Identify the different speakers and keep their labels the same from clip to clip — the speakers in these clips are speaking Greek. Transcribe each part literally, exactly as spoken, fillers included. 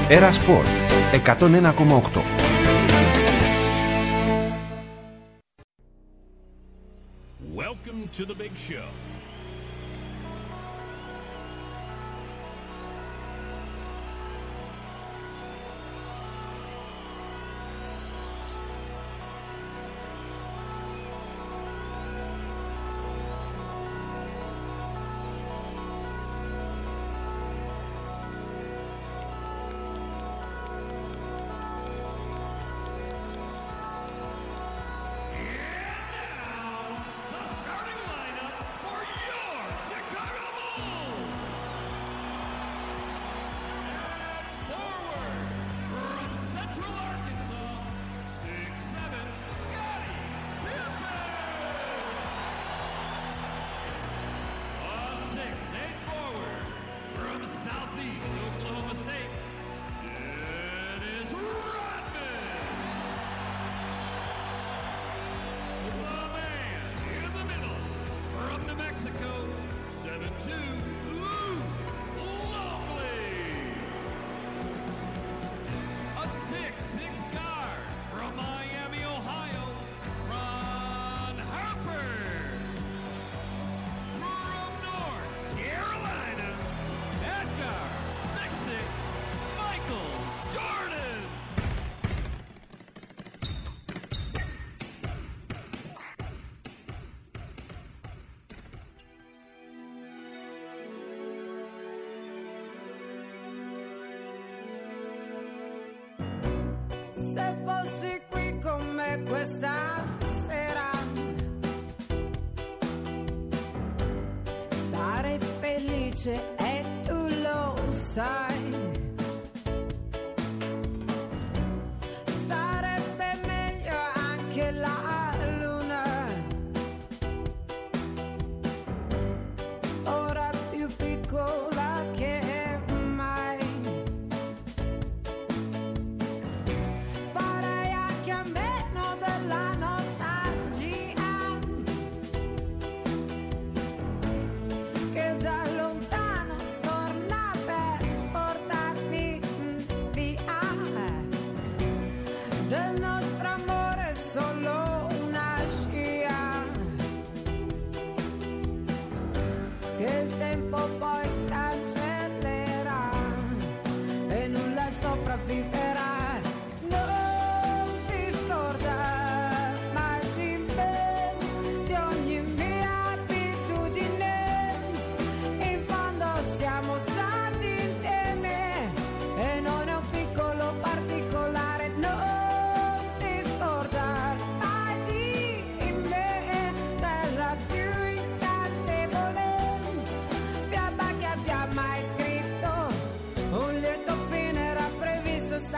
Speaker 1: Era Sport εκατόν ένα κόμμα οκτώ.
Speaker 2: Welcome to the big show.
Speaker 3: Se fossi qui con me questa sera, sarei felice e tu lo sai. Starebbe meglio anche la luna, ora più piccola che mai. Farei anche a meno della nostalgia che da lontano torna per portarmi via. Del nostro amore è solo una scia che il tempo poi cancellerà e nulla sopravviverà. Non ti scordare mai di me, di ogni mia abitudine. In fondo siamo stati insieme e non è un piccolo particolare. Non ti scordare mai di me, della più incantevole fiaba che abbia mai scritto. Un lieto fine era previsto,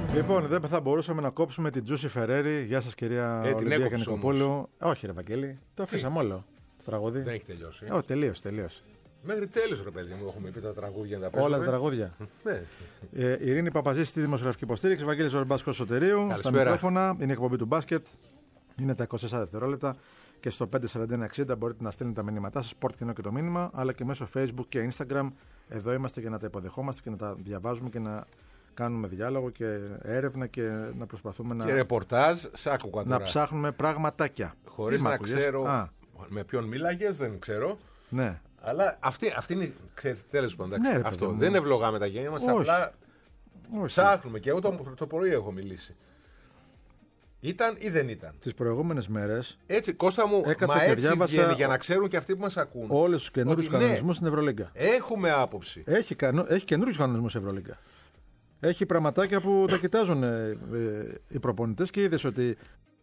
Speaker 4: Λοιπόν, δεν θα μπορούσαμε να κόψουμε την Τζούσι Φερέρι. Γεια σας, κυρία
Speaker 5: Ε,
Speaker 4: Ολυμπία Κανικοπούλου. Όχι, ρε Βαγγέλη, το αφήσαμε όλο το τραγούδι.
Speaker 5: Δεν έχει τελειώσει.
Speaker 4: Όχι, τελείωσε, τελείωσε.
Speaker 5: Μέχρι τέλος, ρε παιδί μου, έχουμε πει τα τραγούδια να τα παίζουμε.
Speaker 4: Όλα τα τραγούδια.
Speaker 5: Ναι.
Speaker 4: ε, Ειρήνη Παπαζή στη δημοσιογραφική υποστήριξη. Βαγγέλης Ζορμπάσκος Σωτηρίου. Στα μικρόφωνα. Είναι η εκπομπή του μπάσκετ. Είναι τα είκοσι τέσσερα δευτερόλεπτα. Και στο πέντε σαράντα ένα εξήντα μπορείτε να στείλετε τα μηνύματά σας, sport κοινό και το μήνυμα, αλλά και μέσω Facebook και Instagram. Εδώ είμαστε για να τα υποδεχόμαστε και να τα διαβάζουμε και να κάνουμε διάλογο και έρευνα και να προσπαθούμε να.
Speaker 5: Και ρεπορτάζ, σ' άκουγα τώρα.
Speaker 4: Να ψάχνουμε πραγματάκια.
Speaker 5: Χωρίς να ξέρω. Α. Με ποιον μίλαγες, δεν ξέρω.
Speaker 4: Ναι.
Speaker 5: Αλλά αυτή, αυτή είναι. Ξέρετε, τέλος πάντων.
Speaker 4: Ναι,
Speaker 5: αυτό δεν ευλογάμε τα γένια μας. Απλά Όχι. ψάχνουμε. Και εγώ το, το πρωί έχω μιλήσει. Ήταν ή δεν ήταν.
Speaker 4: Τις προηγούμενες μέρες.
Speaker 5: Έτσι, Κώστα μου, μα έτσι βγαίνει για να ξέρουν και αυτοί που μας ακούν.
Speaker 4: Όλους τους καινούριους κανονισμούς ναι, στην Ευρωλίγκα.
Speaker 5: Έχουμε άποψη.
Speaker 4: Έχει, έχει καινούριους κανονισμούς στην Ευρωλίγκα. Έχει πραγματάκια που τα κοιτάζουν ε, ε, οι προπονητές και είδες ότι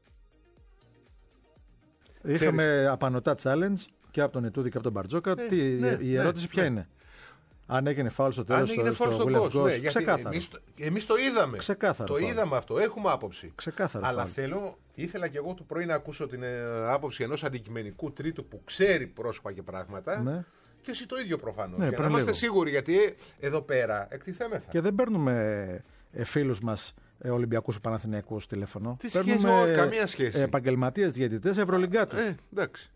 Speaker 4: είχαμε Ξέρεις. απανωτά challenge και από τον Ετούδη και από τον Μπαρτζόκα. Ε, Τι, ναι, η ερώτηση ναι, ποια ναι. είναι. Αν έγινε φάουλ στο τέλος στο, στο, στο Williams Goss, ναι, ξεκάθαρο.
Speaker 5: Εμείς, εμείς το είδαμε.
Speaker 4: Ξεκάθαρο.
Speaker 5: Το φάουλ. είδαμε αυτό. Έχουμε άποψη.
Speaker 4: Ξεκάθαρο.
Speaker 5: Αλλά
Speaker 4: φάουλ.
Speaker 5: θέλω, ήθελα και εγώ το πρωί να ακούσω την ε, άποψη ενός αντικειμενικού τρίτου που ξέρει πρόσωπα και πράγματα. Ναι. Και εσύ το ίδιο προφανώς. Ναι, για να είμαστε σίγουροι, γιατί εδώ πέρα εκτιθέμεθα.
Speaker 4: Και δεν παίρνουμε ε, φίλους μας ε, Ολυμπιακούς ή Παναθηναϊκούς τηλέφωνο.
Speaker 5: Τι σχέση, όχι, καμία σχέση.
Speaker 4: Επαγγελματίες διαιτητές, ευρωλιγκάτες.
Speaker 5: Ε, εντάξει.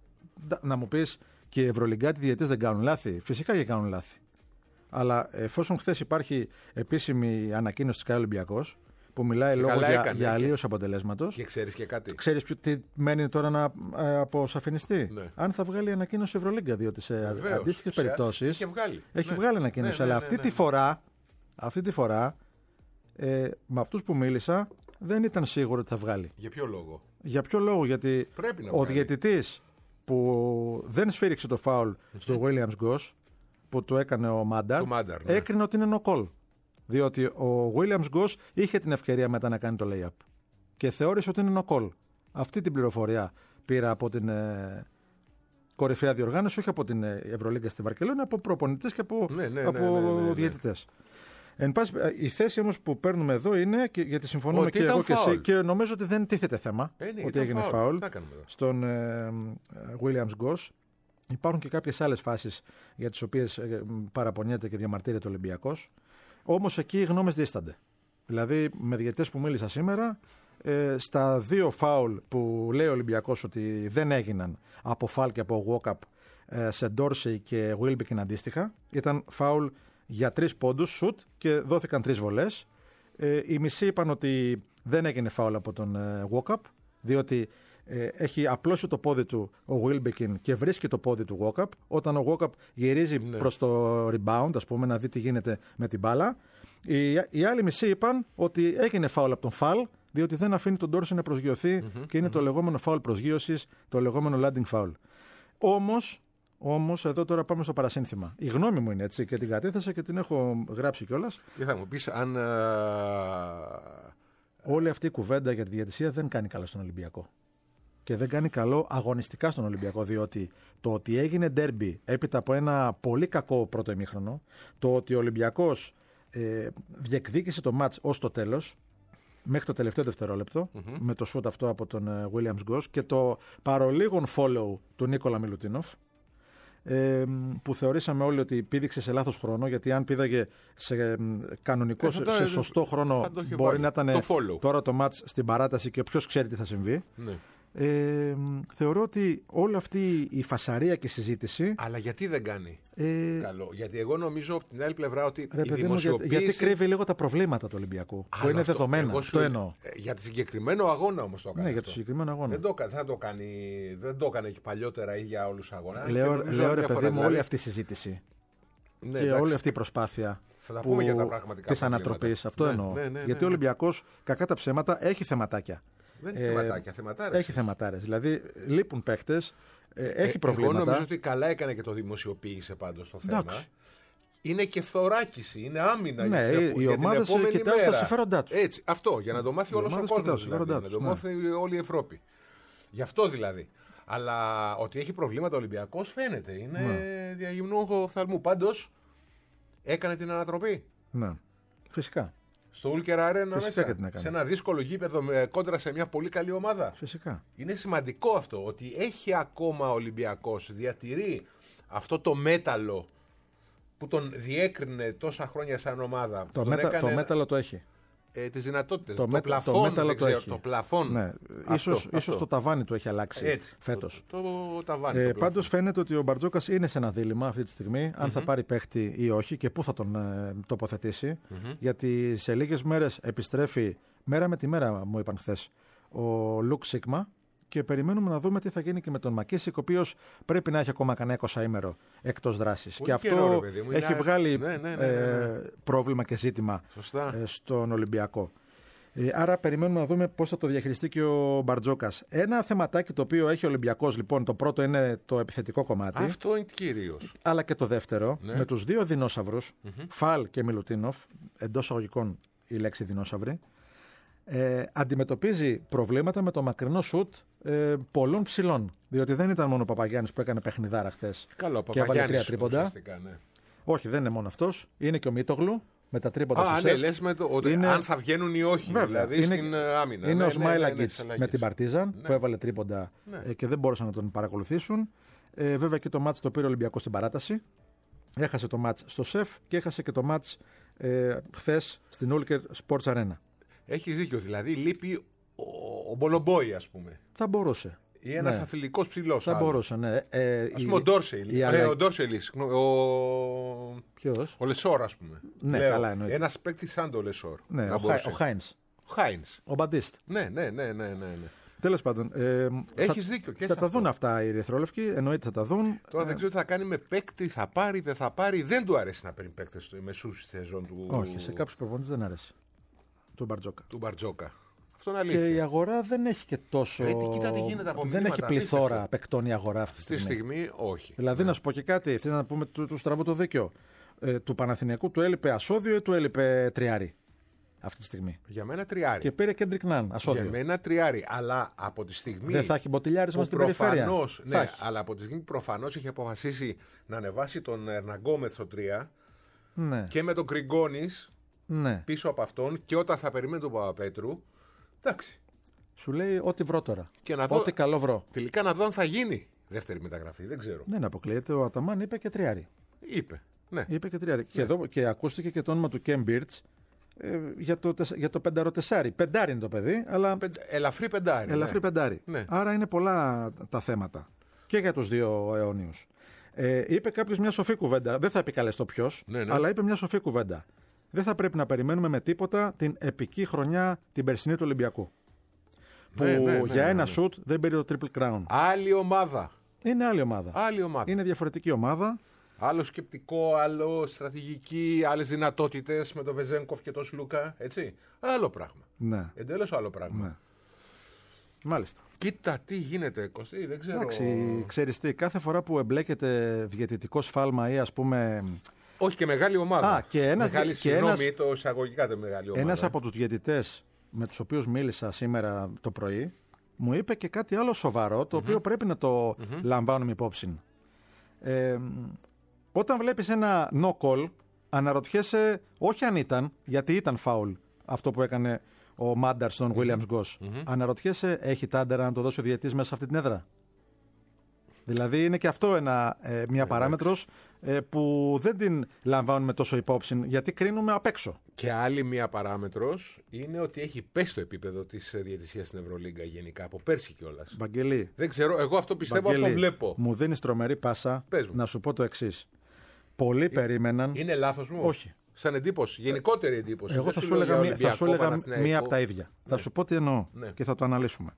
Speaker 4: Να μου πεις, και οι ευρωλιγκάτοι διαιτητές δεν κάνουν λάθη. Φυσικά και κάνουν λάθη. Αλλά εφόσον χθες υπάρχει επίσημη ανακοίνωση της Sky Ολυμπιακός που μιλάει λόγω για, για αλλίωση αποτελέσματος.
Speaker 5: Και ξέρεις και κάτι.
Speaker 4: Ξέρεις τι μένει τώρα να ε, αποσαφινιστεί. Ναι. Αν θα βγάλει ανακοίνωση Ευρωλίγκα, διότι σε αντίστοιχες περιπτώσεις
Speaker 5: έχει βγάλει,
Speaker 4: έχει
Speaker 5: ναι.
Speaker 4: βγάλει ανακοίνωση. Ναι, ναι, αλλά ναι, ναι, αυτή, ναι, ναι. Τη φορά, αυτή τη φορά ε, με αυτούς που μίλησα δεν ήταν σίγουρο ότι θα βγάλει.
Speaker 5: Για ποιο λόγο?
Speaker 4: Για ποιο λόγο? Γιατί ο διαιτητής που δεν σφύριξε το φάουλ mm-hmm. στο Williams Goss, που το έκανε ο Μάνταρ, Μάνταρ ναι. έκρινε ότι είναι no call. Διότι ο Williams Goss είχε την ευκαιρία μετά να κάνει το lay-up και θεώρησε ότι είναι no call. Αυτή την πληροφορία πήρα από την ε, κορυφαία διοργάνωση, όχι από την Ευρωλίγκα στη Βαρκελόνη, από προπονητές και από,
Speaker 5: ναι, ναι,
Speaker 4: από
Speaker 5: ναι, ναι, ναι, ναι.
Speaker 4: διαιτητές. Εν πάση, η θέση όμως που παίρνουμε εδώ είναι, και, γιατί συμφωνούμε ότι και εγώ και εσύ, και νομίζω ότι δεν τίθεται θέμα ε, ναι, ότι έγινε φάουλ στον ε, Williams Goss. Υπάρχουν και κάποιες άλλες φάσεις για τις οποίες ε, παραπονιέται και διαμαρτύρεται ο Ολυμπιακός. Όμως εκεί οι γνώμες δίστανται. Δηλαδή, με διαιτητές που μίλησα σήμερα, ε, στα δύο φάουλ που λέει ο Ολυμπιακός ότι δεν έγιναν από φάλ και από walk-up ε, σε Ντόρσεϊ και Wilbekin αντίστοιχα, ήταν φάουλ για τρεις πόντους, σουτ, και δόθηκαν τρεις βολές. Ε, οι μισοί είπαν ότι δεν έγινε φάουλ από τον ε, walk-up, διότι ε, έχει απλώσει το πόδι του ο Wilbekin και βρίσκει το πόδι του walk-up. Όταν ο walk-up γυρίζει ναι. προς το rebound, ας πούμε, να δει τι γίνεται με την μπάλα. Οι, οι άλλοι μισοί είπαν ότι έγινε φάουλ από τον φαλ, διότι δεν αφήνει τον Ντόρσεϊ να προσγειωθεί mm-hmm, και είναι mm-hmm. το λεγόμενο φάουλ προσγείωσης, το λεγόμενο landing foul. Όμως, όμως, εδώ τώρα πάμε στο παρασύνθημα. Η γνώμη μου είναι έτσι και την κατέθεσα και την έχω γράψει κιόλας.
Speaker 5: Τι θα μου πεις αν.
Speaker 4: Όλη αυτή η κουβέντα για τη διαιτησία δεν κάνει καλά στον Ολυμπιακό. Και δεν κάνει καλό αγωνιστικά στον Ολυμπιακό, διότι το ότι έγινε ντέρμπι έπειτα από ένα πολύ κακό πρώτο ημίχρονο, το ότι ο Ολυμπιακός ε, διεκδίκησε το μάτς ως το τέλος, μέχρι το τελευταίο δευτερόλεπτο, mm-hmm. με το σούτ αυτό από τον uh, Williams Goss και το παρολίγον follow του Νίκολα Μιλουτίνοφ, ε, που θεωρήσαμε όλοι ότι πήδηξε σε λάθος χρόνο, γιατί αν πήδαγε σε κανονικό, ε, σε, σε σωστό χρόνο, μπορεί βάλει. να ήταν το τώρα το μάτς στην παράταση και ποιος ξέρει τι θα συμβεί. Ναι. Ε, θεωρώ ότι όλη αυτή η φασαρία και η συζήτηση.
Speaker 5: Αλλά γιατί δεν κάνει ε... καλό? Γιατί εγώ νομίζω από την άλλη πλευρά ότι
Speaker 4: ρε, η δημοσιοποίηση. Για, γιατί κρύβει λίγο τα προβλήματα του Ολυμπιακού. Που είναι αυτό, δεδομένα. Αυτό εννοώ.
Speaker 5: Για τη συγκεκριμένο αγώνα όμως το έκανε.
Speaker 4: Ναι,
Speaker 5: αυτό.
Speaker 4: για το συγκεκριμένο αγώνα.
Speaker 5: Δεν το, θα το κάνει, δεν το έκανε και παλιότερα ή για όλους τους αγώνες.
Speaker 4: Λέω, λέω ρε παιδί μου, δηλαδή... όλη αυτή η συζήτηση. Ναι, και εντάξει. Όλη αυτή η προσπάθεια τη ανατροπή. Αυτό ναι, εννοώ. Ναι, ναι, ναι, γιατί ναι. ο Ολυμπιακός, κακά τα ψέματα, έχει θεματάκια.
Speaker 5: Δεν έχει θεματάκια, θεματάρες.
Speaker 4: Έχει θεματάρες. Δηλαδή λείπουν παίχτες, ε, έχει προβλήματα.
Speaker 5: Εγώ νομίζω ότι καλά έκανε και το δημοσιοποίησε πάντως το θέμα. Εντάξει. Είναι και θωράκιση, είναι άμυνα
Speaker 4: ναι,
Speaker 5: για,
Speaker 4: οι
Speaker 5: για την επόμενη
Speaker 4: κοιτάζουν
Speaker 5: μέρα.
Speaker 4: Τα συμφέροντά τους.
Speaker 5: Έτσι, αυτό, για να το μάθει όλος ο κόσμος. Δηλαδή, να το μάθει ναι. όλη η Ευρώπη. Γι' αυτό δηλαδή. Αλλά ότι έχει προβλήματα ο Ολυμπιακός φαίνεται. Είναι ναι. διαγυμνού οφθαλμού. Πάντως έκανε την ανατροπή.
Speaker 4: Ναι, φυσικά.
Speaker 5: Στο Ulker Arena
Speaker 4: Φυσικά
Speaker 5: μέσα, σε ένα δύσκολο γήπεδο με, κόντρα σε μια πολύ καλή ομάδα.
Speaker 4: Φυσικά.
Speaker 5: Είναι σημαντικό αυτό, ότι έχει ακόμα ο Ολυμπιακός, διατηρεί αυτό το μέταλλο που τον διέκρινε τόσα χρόνια σαν ομάδα.
Speaker 4: Το, μέτα, έκανε... το μέταλλο το έχει.
Speaker 5: Ε, τις δυνατότητες.
Speaker 4: Το,
Speaker 5: το,
Speaker 4: με,
Speaker 5: πλαφόν,
Speaker 4: το μέταλλο το
Speaker 5: ξέρω,
Speaker 4: έχει.
Speaker 5: Το πλαφόν.
Speaker 4: Ναι.
Speaker 5: Αυτό,
Speaker 4: ίσως,
Speaker 5: αυτό.
Speaker 4: ίσως το ταβάνι του έχει αλλάξει
Speaker 5: Έτσι,
Speaker 4: φέτος.
Speaker 5: Το, το, το ταβάνι.
Speaker 4: Ε,
Speaker 5: το
Speaker 4: πάντως φαίνεται ότι ο Μπαρτζόκας είναι σε ένα δίλημμα αυτή τη στιγμή, αν mm-hmm. θα πάρει παίχτη ή όχι και πού θα τον ε, τοποθετήσει. Mm-hmm. Γιατί σε λίγες μέρες επιστρέφει, μέρα με τη μέρα μου είπαν χθες, ο Λουκ Σίγμα. Και περιμένουμε να δούμε τι θα γίνει και με τον Μακίσικ, ο οποίος πρέπει να έχει ακόμα κανένα εικοσαήμερο εκτός δράσης. Και αυτό καιρό, ρε, παιδί μου, έχει είναι... βγάλει ναι, ναι, ναι, ναι, ναι. Ε, πρόβλημα και ζήτημα ε, στον Ολυμπιακό. Ε, άρα περιμένουμε να δούμε πώς θα το διαχειριστεί και ο Μπαρτζόκας. Ένα θεματάκι το οποίο έχει ο Ολυμπιακός, λοιπόν, το πρώτο είναι το επιθετικό κομμάτι.
Speaker 5: Αυτό είναι κυρίως.
Speaker 4: Αλλά και το δεύτερο, ναι. με τους δύο δεινόσαυρους, mm-hmm. Φαλ και Μιλουτίνοφ, εντός αγωγικών η λέξη δεινόσαυροι. Ε, αντιμετωπίζει προβλήματα με το μακρινό σουτ ε, πολλών ψηλών. Διότι δεν ήταν μόνο ο Παπαγιάννης που έκανε παιχνιδάρα χθες και έβαλε τρία τρίποντα. Ναι. Όχι, δεν είναι μόνο αυτός. Είναι και ο Μίτογλου με τα τρίποντα στο σεφ.
Speaker 5: Ναι, λες με το, ότι είναι... αν θα βγαίνουν ή όχι. Βέβαια, δηλαδή είναι... στην άμυνα.
Speaker 4: Είναι
Speaker 5: ναι,
Speaker 4: ο Σμάιλαγκιτς
Speaker 5: ναι, ναι, ναι,
Speaker 4: με την Παρτίζαν ναι. που έβαλε τρίποντα ναι. ε, και δεν μπόρεσαν να τον παρακολουθήσουν. Ε, βέβαια και το μάτς το πήρε ο Ολυμπιακός στην παράταση. Έχασε το μάτς στο σεφ και έχασε και το μάτς ε, χθες στην Ulker Sports Arena.
Speaker 5: Έχεις δίκιο, δηλαδή λείπει ο, ο Μπολομπόι, ας πούμε.
Speaker 4: Θα μπορούσε.
Speaker 5: Ή ένας ναι. αθλητικός ψηλός.
Speaker 4: Θα άλλο. μπορούσε, ναι. Ε,
Speaker 5: ας πούμε η... ο Ντόρσεϊ. Η... Ε, ο Ντόρσεϊ, ο...
Speaker 4: Ποιος?
Speaker 5: Ο Λεσόρ, ας πούμε.
Speaker 4: Ναι, Λέω. καλά εννοείται.
Speaker 5: Ένας παίκτης σαν το Λεσόρ.
Speaker 4: Ναι, ο, Χα... ο Χάινς.
Speaker 5: Ο Χάινς.
Speaker 4: Ο Μπαντίστ.
Speaker 5: Ναι, ναι, ναι, ναι, ναι. ναι.
Speaker 4: Τέλος πάντων. Ε,
Speaker 5: Έχεις
Speaker 4: θα,
Speaker 5: δίκιο. Και
Speaker 4: θα τα δουν αυτά οι ερυθρόλευκοι, εννοείται θα τα δουν.
Speaker 5: Τώρα ε, δεν ξέρω τι θα κάνει με παίκτη, θα πάρει, δεν θα πάρει. Δεν του αρέσει να παίρνει παίκτες στο μεσούς στη σεζόν του.
Speaker 4: Όχι, σε κάποιους προπονητές δεν αρέσει. Του Μπαρτζόκα.
Speaker 5: Του Μπαρτζόκα. Αυτό είναι αλήθεια.
Speaker 4: Και η αγορά δεν έχει και τόσο.
Speaker 5: Ρε, κοίτα τι γίνεται από
Speaker 4: δεν έχει πληθώρα παικτών η αγορά αυτή τη στιγμή.
Speaker 5: Στη στιγμή, όχι.
Speaker 4: Δηλαδή, ναι. να σου πω και κάτι, θέλω να πούμε του, του στραβού το δίκιο. Ε, του Παναθηναϊκού του έλειπε ασώδιο ή του έλειπε τριάρι αυτή τη στιγμή.
Speaker 5: Για μένα τριάρι.
Speaker 4: Και πήρε Κέντρικ Ναν ασώδιο.
Speaker 5: Για μένα τριάρι. Αλλά από τη στιγμή.
Speaker 4: Δεν θα έχει μποτιλιάρισμα στην περιφέρεια.
Speaker 5: Ναι, αλλά από τη στιγμή που προφανώς έχει αποφασίσει να ανεβάσει τον Ερναγκόμεθ στο τρία
Speaker 4: ναι.
Speaker 5: και με τον Γκριγκόνης
Speaker 4: ναι.
Speaker 5: πίσω από αυτόν και όταν θα περιμένει τον Παπαπέτρου. Εντάξει.
Speaker 4: Σου λέει ό,τι βρω τώρα.
Speaker 5: Και να δω,
Speaker 4: ό,τι καλό βρω.
Speaker 5: Τελικά να δω αν θα γίνει δεύτερη μεταγραφή. Δεν ξέρω.
Speaker 4: Δεν αποκλείεται. Ο Αταμάν είπε και τριάρι.
Speaker 5: Είπε. Ναι.
Speaker 4: Είπε και τριάρι.
Speaker 5: Ναι.
Speaker 4: Και, εδώ, και ακούστηκε και το όνομα του Κέμ Μπίρτς ε, για το, για το πενταροτεσάρι. Πεντάρι είναι το παιδί. Αλλά...
Speaker 5: Πεν, ελαφρύ πεντάρι.
Speaker 4: Ελαφρύ
Speaker 5: ναι.
Speaker 4: πεντάρι.
Speaker 5: Ναι.
Speaker 4: Άρα είναι πολλά τα θέματα. Και για τους δύο αιώνιους. Ε, είπε κάποιος μια σοφή κουβέντα. Δεν θα επικαλεστώ ποιος, ναι, ναι. αλλά είπε μια σοφή κουβέντα. Δεν θα πρέπει να περιμένουμε με τίποτα την επική χρονιά την περσινή του Ολυμπιακού. Που
Speaker 5: ναι, ναι, ναι,
Speaker 4: για
Speaker 5: ναι,
Speaker 4: ένα
Speaker 5: ναι.
Speaker 4: σουτ δεν πήρε το Triple Crown.
Speaker 5: Άλλη ομάδα.
Speaker 4: Είναι άλλη ομάδα.
Speaker 5: Άλλη ομάδα.
Speaker 4: Είναι διαφορετική ομάδα.
Speaker 5: Άλλο σκεπτικό, άλλο στρατηγική, άλλες δυνατότητες με τον Βεζένκοφ και τον Σλούκα. Έτσι. Άλλο πράγμα.
Speaker 4: Ναι.
Speaker 5: Εντελώς άλλο πράγμα.
Speaker 4: Ναι. Μάλιστα.
Speaker 5: Κοίτα τι γίνεται, Κωστή, δεν ξέρω.
Speaker 4: Εντάξει, ξέρεις τι, κάθε φορά που εμπλέκεται διαιτητικό σφάλμα ή ας πούμε.
Speaker 5: Όχι και μεγάλη ομάδα.
Speaker 4: Α, και ένας,
Speaker 5: μεγάλη,
Speaker 4: και
Speaker 5: συγγνώμη,
Speaker 4: ένας,
Speaker 5: το εισαγωγικά το μεγάλη ομάδα.
Speaker 4: Ένας από τους διαιτητές με τους οποίους μίλησα σήμερα το πρωί μου είπε και κάτι άλλο σοβαρό το mm-hmm. οποίο πρέπει να το mm-hmm. λαμβάνουμε υπόψη. Ε, όταν βλέπεις ένα no call αναρωτιέσαι όχι αν ήταν, γιατί ήταν foul αυτό που έκανε ο Μάνταρ στον Williams Goss. Mm-hmm. Αναρωτιέσαι έχει τάντερα να το δώσει ο διαιτητής μέσα σε αυτή την έδρα. Δηλαδή είναι και αυτό ένα, ε, μια παράμετρος ε, που δεν την λαμβάνουμε τόσο υπόψη γιατί κρίνουμε απ' έξω.
Speaker 5: Και άλλη μια παράμετρος είναι ότι έχει πέσει το επίπεδο της διαιτησίας στην Ευρωλίγκα γενικά από πέρσι κιόλας.
Speaker 4: Βαγγελή.
Speaker 5: Δεν ξέρω, εγώ αυτό πιστεύω, Βαγγελή, αυτό βλέπω.
Speaker 4: Μου δίνεις τρομερή πάσα να σου πω το εξής. Πολλοί είναι, περίμεναν.
Speaker 5: Είναι λάθος μου.
Speaker 4: Όχι.
Speaker 5: Σαν εντύπωση, γενικότερη εντύπωση.
Speaker 4: Εγώ θα σου έλεγα, μία, θα σου έλεγα μία από τα ίδια. Ναι. Θα σου πω τι εννοώ
Speaker 5: ναι.
Speaker 4: και θα το αναλύσουμε.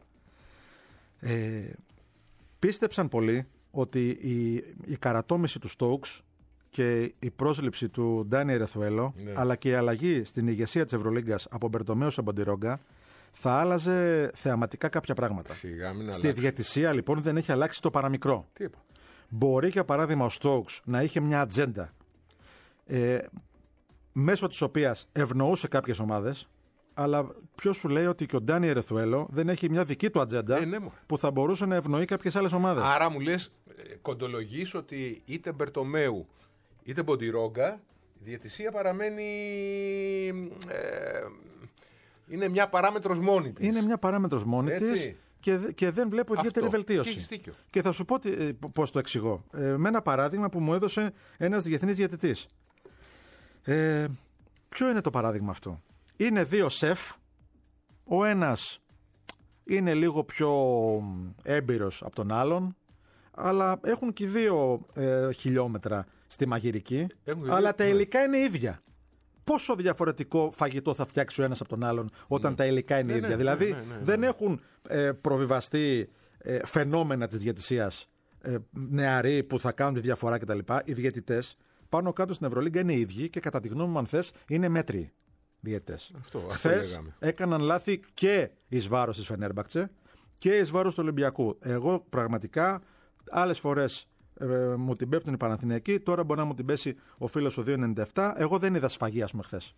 Speaker 4: Ε, πίστεψαν πολλοί ότι η, η καρατόμηση του Στόουξ και η πρόσληψη του Ντάνι Ερεθουέλο ναι. αλλά και η αλλαγή στην ηγεσία της Ευρωλίγκας από Μπερτομέο σε Μποντιρόγκα θα άλλαζε θεαματικά κάποια πράγματα.
Speaker 5: Σιγά, μην
Speaker 4: Στη διαιτησία λοιπόν δεν έχει αλλάξει το παραμικρό.
Speaker 5: Τι είπα.
Speaker 4: Μπορεί για παράδειγμα ο Στόουξ να είχε μια ατζέντα ε, μέσω της οποίας ευνοούσε κάποιες ομάδες, αλλά ποιος σου λέει ότι και ο Ντάνι Ερεθουέλο δεν έχει μια δική του ατζέντα
Speaker 5: ε, ναι,
Speaker 4: που θα μπορούσε να ευνοεί κάποιες άλλες ομάδες.
Speaker 5: Άρα μου λες, κοντολογείς ότι είτε Μπερτομέου είτε Μποντιρόγκα Η διαιτησία παραμένει. Ε, είναι μια παράμετρος μόνη της.
Speaker 4: Είναι μια παράμετρος μόνη της και, και δεν βλέπω ιδιαίτερη βελτίωση.
Speaker 5: Και,
Speaker 4: και θα σου πω πώς το εξηγώ. Ε, με ένα παράδειγμα που μου έδωσε ένας διεθνής διαιτητής. Ε, ποιο είναι το παράδειγμα αυτό? Είναι δύο σεφ. Ο ένας είναι λίγο πιο έμπειρος από τον άλλον, αλλά έχουν και δύο ε, χιλιόμετρα στη μαγειρική, έχουν αλλά δύο, τα υλικά ναι. είναι ίδια. Πόσο διαφορετικό φαγητό θα φτιάξει ο ένας από τον άλλον όταν ναι. τα υλικά είναι ναι, ίδια? Ναι, δηλαδή ναι, ναι, ναι, ναι. δεν έχουν ε, προβιβαστεί ε, φαινόμενα της διαιτησίας ε, νεαροί που θα κάνουν τη διαφορά κτλ. Οι διαιτητές πάνω κάτω στην Ευρωλίγκα είναι οι ίδιοι και κατά τη γνώμη μου, αν θες, είναι μέτριοι διαιτητές. Χθες έκαναν λάθη και εις βάρος της Φενέρμπαχτσε και εις βάρος του Ολυμπιακού. Εγώ πραγματικά άλλες φορές ε, μου την πέφτουν οι Παναθηναϊκοί, τώρα μπορεί να μου την πέσει ο φίλος ο δύο ενενήντα επτά. Εγώ δεν είδα σφαγή, ας πούμε, χθες.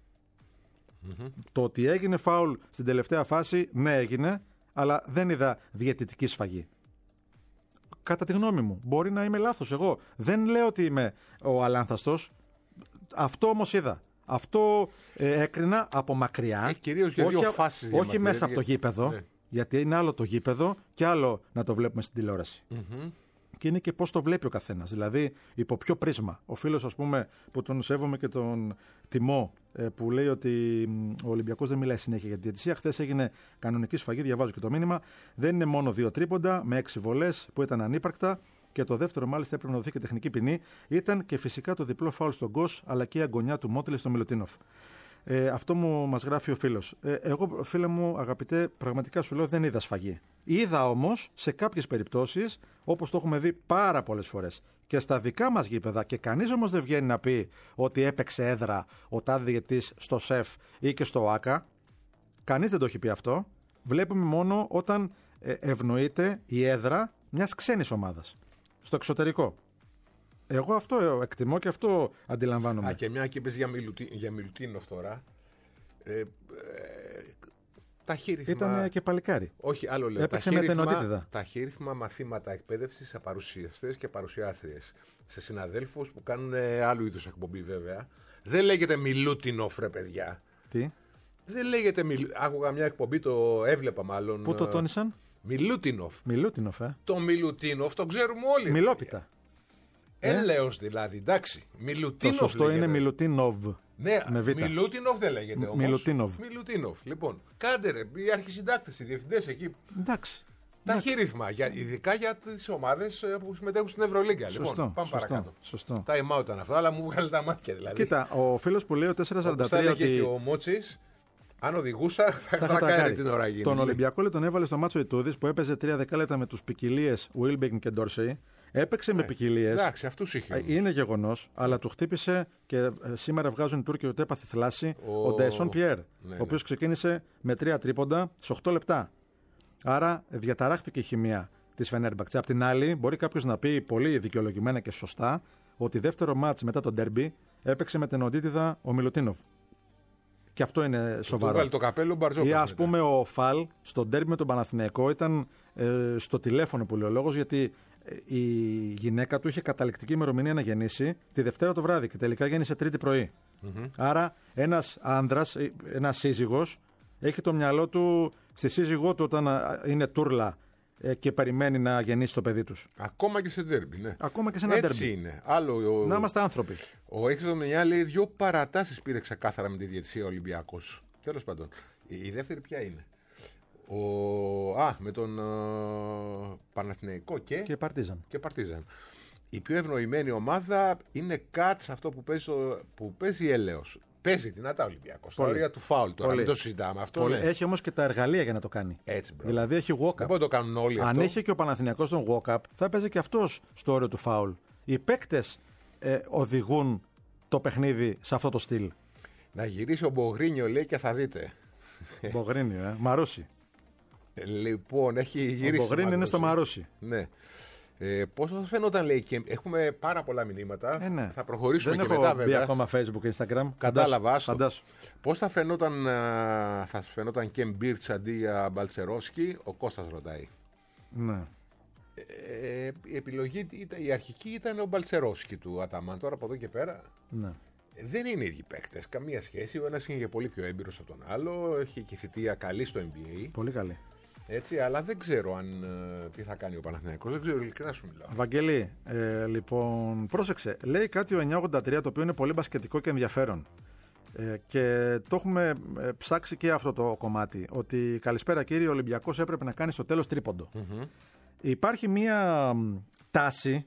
Speaker 4: Mm-hmm. Το ότι έγινε φάουλ στην τελευταία φάση, ναι, έγινε, αλλά δεν είδα διαιτητική σφαγή. Κατά τη γνώμη μου. Μπορεί να είμαι λάθος εγώ. Δεν λέω ότι είμαι ο αλάνθαστος. Αυτό όμως είδα. Αυτό ε, έκρινα από μακριά.
Speaker 5: Ε, κυρίως για δύο φάσεις.
Speaker 4: Όχι μέσα από το γήπεδο. Ναι. Γιατί είναι άλλο το γήπεδο και άλλο να το βλέπουμε στην τηλεόραση. Mm-hmm. Και είναι και πώς το βλέπει ο καθένας. Δηλαδή, υπό ποιο πρίσμα. Ο φίλος, ας πούμε, που τον σέβομαι και τον τιμώ, που λέει ότι ο Ολυμπιακός δεν μιλάει συνέχεια για τη διαιτησία. Χθες έγινε κανονική σφαγή, διαβάζω και το μήνυμα. Δεν είναι μόνο δύο τρίποντα με έξι βολές που ήταν ανύπαρκτα. Και το δεύτερο, μάλιστα, έπρεπε να δοθεί και τεχνική ποινή. Ήταν και φυσικά το διπλό φάουλ στον Γκος, αλλά και η αγωνιά του Μότλε στο Μιλουτίνοφ. Ε, αυτό μου μας γράφει ο φίλος. Ε, εγώ, φίλε μου, αγαπητέ, πραγματικά σου λέω δεν είδα σφαγή. Είδα όμως σε κάποιες περιπτώσεις, όπως το έχουμε δει πάρα πολλές φορές και στα δικά μας γήπεδα, και κανείς όμως δεν βγαίνει να πει ότι έπαιξε έδρα ο τάδε διαιτητής στο ΣΕΦ ή και στο ΆΚΑ. Κανείς δεν το έχει πει αυτό. Βλέπουμε μόνο όταν ε, ευνοείται η έδρα μιας ξένης ομάδας στο εξωτερικό. Εγώ αυτό εκτιμώ και αυτό αντιλαμβάνομαι.
Speaker 5: Α, και μια και είπες για, Μιλουτί, για Μιλουτίνοφ τώρα. Ε, ε, ταχύρυθμα...
Speaker 4: Ήταν και παλικάρι.
Speaker 5: Όχι, άλλο λέω.
Speaker 4: Έπαιξε με τενοτήτηδα.
Speaker 5: Ταχύρυθμα μαθήματα εκπαίδευσης σε παρουσιαστές και παρουσιάστριες. Σε συναδέλφους που κάνουν άλλου είδους εκπομπή βέβαια. Δεν λέγεται Μιλουτίνοφ, ρε παιδιά.
Speaker 4: Τι?
Speaker 5: Δεν λέγεται Μιλουτίνοφ. Άκουγα μια εκπομπή, το έβλεπα μάλλον.
Speaker 4: Πού το τόνισαν?
Speaker 5: Μιλουτίνοφ.
Speaker 4: Μιλουτίνοφ, ε.
Speaker 5: Το Μιλουτίνοφ το ξέρουμε όλοι.
Speaker 4: Μιλόπιτα.
Speaker 5: Έλεος δηλαδή, εντάξει. Μιλουτίνοφ.
Speaker 4: Το σωστό λέγεται. Είναι Μιλουτίνοβ.
Speaker 5: Ναι, Μιλουτίνοφ δεν λέγεται όμως.
Speaker 4: Μιλουτίνοβ.
Speaker 5: Μιλουτίνοφ. Λοιπόν, κάντε ρε, οι αρχισυντάκτες, οι διευθυντές εκεί.
Speaker 4: Εντάξει.
Speaker 5: Ταχύρυθμα, για, ειδικά για τις ομάδες που συμμετέχουν στην Ευρωλίγκα.
Speaker 4: Σωστό,
Speaker 5: λοιπόν, πάμε
Speaker 4: σωστό,
Speaker 5: παρακάτω.
Speaker 4: Σωστό.
Speaker 5: Time out ήταν αυτό, αλλά μου βγάλε τα μάτια δηλαδή.
Speaker 4: Κοίτα, ο φίλος που λέει ο τετρακόσια σαράντα τρία ότι...
Speaker 5: και ο Μότσης, αν οδηγούσα, θα, θα, θα κάνει την ώρα γίνει.
Speaker 4: Τον Ολυμπιακό λέει, τον έβαλε στο μάτσο Ιτούδης που έπαιζε τρία δεκάλεπτα με τους ποικιλίες Wilbekin και Ντόρσεϊ. Έπαιξε ναι, με ποικιλίες.
Speaker 5: Εντάξει, αυτούς είχε.
Speaker 4: Είναι γεγονός, αλλά του χτύπησε και σήμερα βγάζουν οι Τούρκοι ότι έπαθε θλάση ο, ο Νταεσόν Πιέρ, ναι, ο οποίος ναι. ξεκίνησε με τρία τρίποντα σε οκτώ λεπτά. Άρα διαταράχθηκε η χημεία της Φενέρμπαχτσε. Απ' την άλλη, μπορεί κάποιος να πει πολύ δικαιολογημένα και σωστά ότι δεύτερο μάτς μετά τον ντέρμπι έπαιξε με την οντίτιδα ο Μιλουτίνοφ. Και αυτό είναι σοβαρό.
Speaker 5: Το καπέλο
Speaker 4: Ή ας πούμε ο Φαλ στο ντέρμπι με τον Παναθηναϊκό ήταν ε, στο τηλέφωνο που λέει ο λόγος, γιατί η γυναίκα του είχε καταληκτική ημερομηνία να γεννήσει τη Δευτέρα το βράδυ και τελικά γέννησε Τρίτη πρωί. Mm-hmm. Άρα ένας άνδρας, ένας σύζυγος, έχει το μυαλό του στη σύζυγό του όταν είναι τούρλα και περιμένει να γεννήσει το παιδί τους.
Speaker 5: Ακόμα και σε ντέρμπι, ναι.
Speaker 4: Ακόμα και σε ένα
Speaker 5: Έτσι
Speaker 4: ντέρμπι.
Speaker 5: είναι. Άλλο, ο...
Speaker 4: Να είμαστε άνθρωποι.
Speaker 5: Ο έξι εβδομήντα εννιά λέει δύο παρατάσεις πήρε ξεκάθαρα με τη διαιτησία ο Ολυμπιακός. Τέλος πάντων. Η δεύτερη ποια είναι? Ο... Α, με τον uh, Παναθηναϊκό και...
Speaker 4: Και Παρτίζαν.
Speaker 5: Και Παρτίζαν. Η πιο ευνοημένη ομάδα είναι Κάτς, αυτό που παίζει, που παίζει έλεος. Παίζει δυνατά ο Ολυμπιακός. Στα όρια του φάουλ τώρα, μην το συζητάμε αυτό. Ναι.
Speaker 4: Έχει όμως και τα εργαλεία για να το κάνει.
Speaker 5: Έτσι, μπρο.
Speaker 4: Δηλαδή έχει walk-up.
Speaker 5: Δεν μπορεί να το κάνουν όλοι αυτό.
Speaker 4: Αν είχε και ο Παναθηναϊκός τον walk-up, θα παίζει και αυτός στο όριο του φάουλ. Οι παίκτες ε, οδηγούν το παιχνίδι σε αυτό το στυλ.
Speaker 5: Να γυρίσει ο Μπογρίνιο, λέει, και θα δείτε.
Speaker 4: Μπογρίνιο, ε. Μαρούσι.
Speaker 5: Λοιπόν, έχει γυρίσει.
Speaker 4: Ο Μπογρίνιο είναι στο Μαρούσι.
Speaker 5: Ναι. Ε, πώς θα φαινόταν, λέει, και έχουμε πάρα πολλά μηνύματα.
Speaker 4: Ε, ναι.
Speaker 5: Θα προχωρήσουμε
Speaker 4: δεν
Speaker 5: και μετά, βέβαια.
Speaker 4: Δεν έχω μπει ακόμα Facebook και Instagram.
Speaker 5: Κατάλαβα. Πώς θα φαινόταν, θα φαινόταν και Μπίρτς αντί για Μπαλτσερόσκι, ο Κώστας ρωτάει.
Speaker 4: Ναι.
Speaker 5: Ε, η επιλογή, η αρχική ήταν ο Μπαλτσερόσκι του Αταμάν. Τώρα από εδώ και πέρα.
Speaker 4: Ναι.
Speaker 5: Δεν είναι ίδιοι παίκτες, καμία σχέση. Ο ένας είναι πολύ πιο έμπειρος από τον άλλο, έχει και θητεία καλή στο N B A.
Speaker 4: Πολύ καλή.
Speaker 5: Έτσι, αλλά δεν ξέρω αν, τι θα κάνει ο Παναθηναϊκός, δεν ξέρω, ειλικρινά σου μιλάω.
Speaker 4: Βαγγέλη, ε, λοιπόν, πρόσεξε. Λέει κάτι ο εννιακόσια ογδόντα τρία, το οποίο είναι πολύ μπασκετικό και ενδιαφέρον. Ε, και το έχουμε ε, ψάξει και αυτό το κομμάτι. Ότι καλησπέρα κύριε, ο Ολυμπιακός έπρεπε να κάνει στο τέλος τρίποντο. Mm-hmm. Υπάρχει μία τάση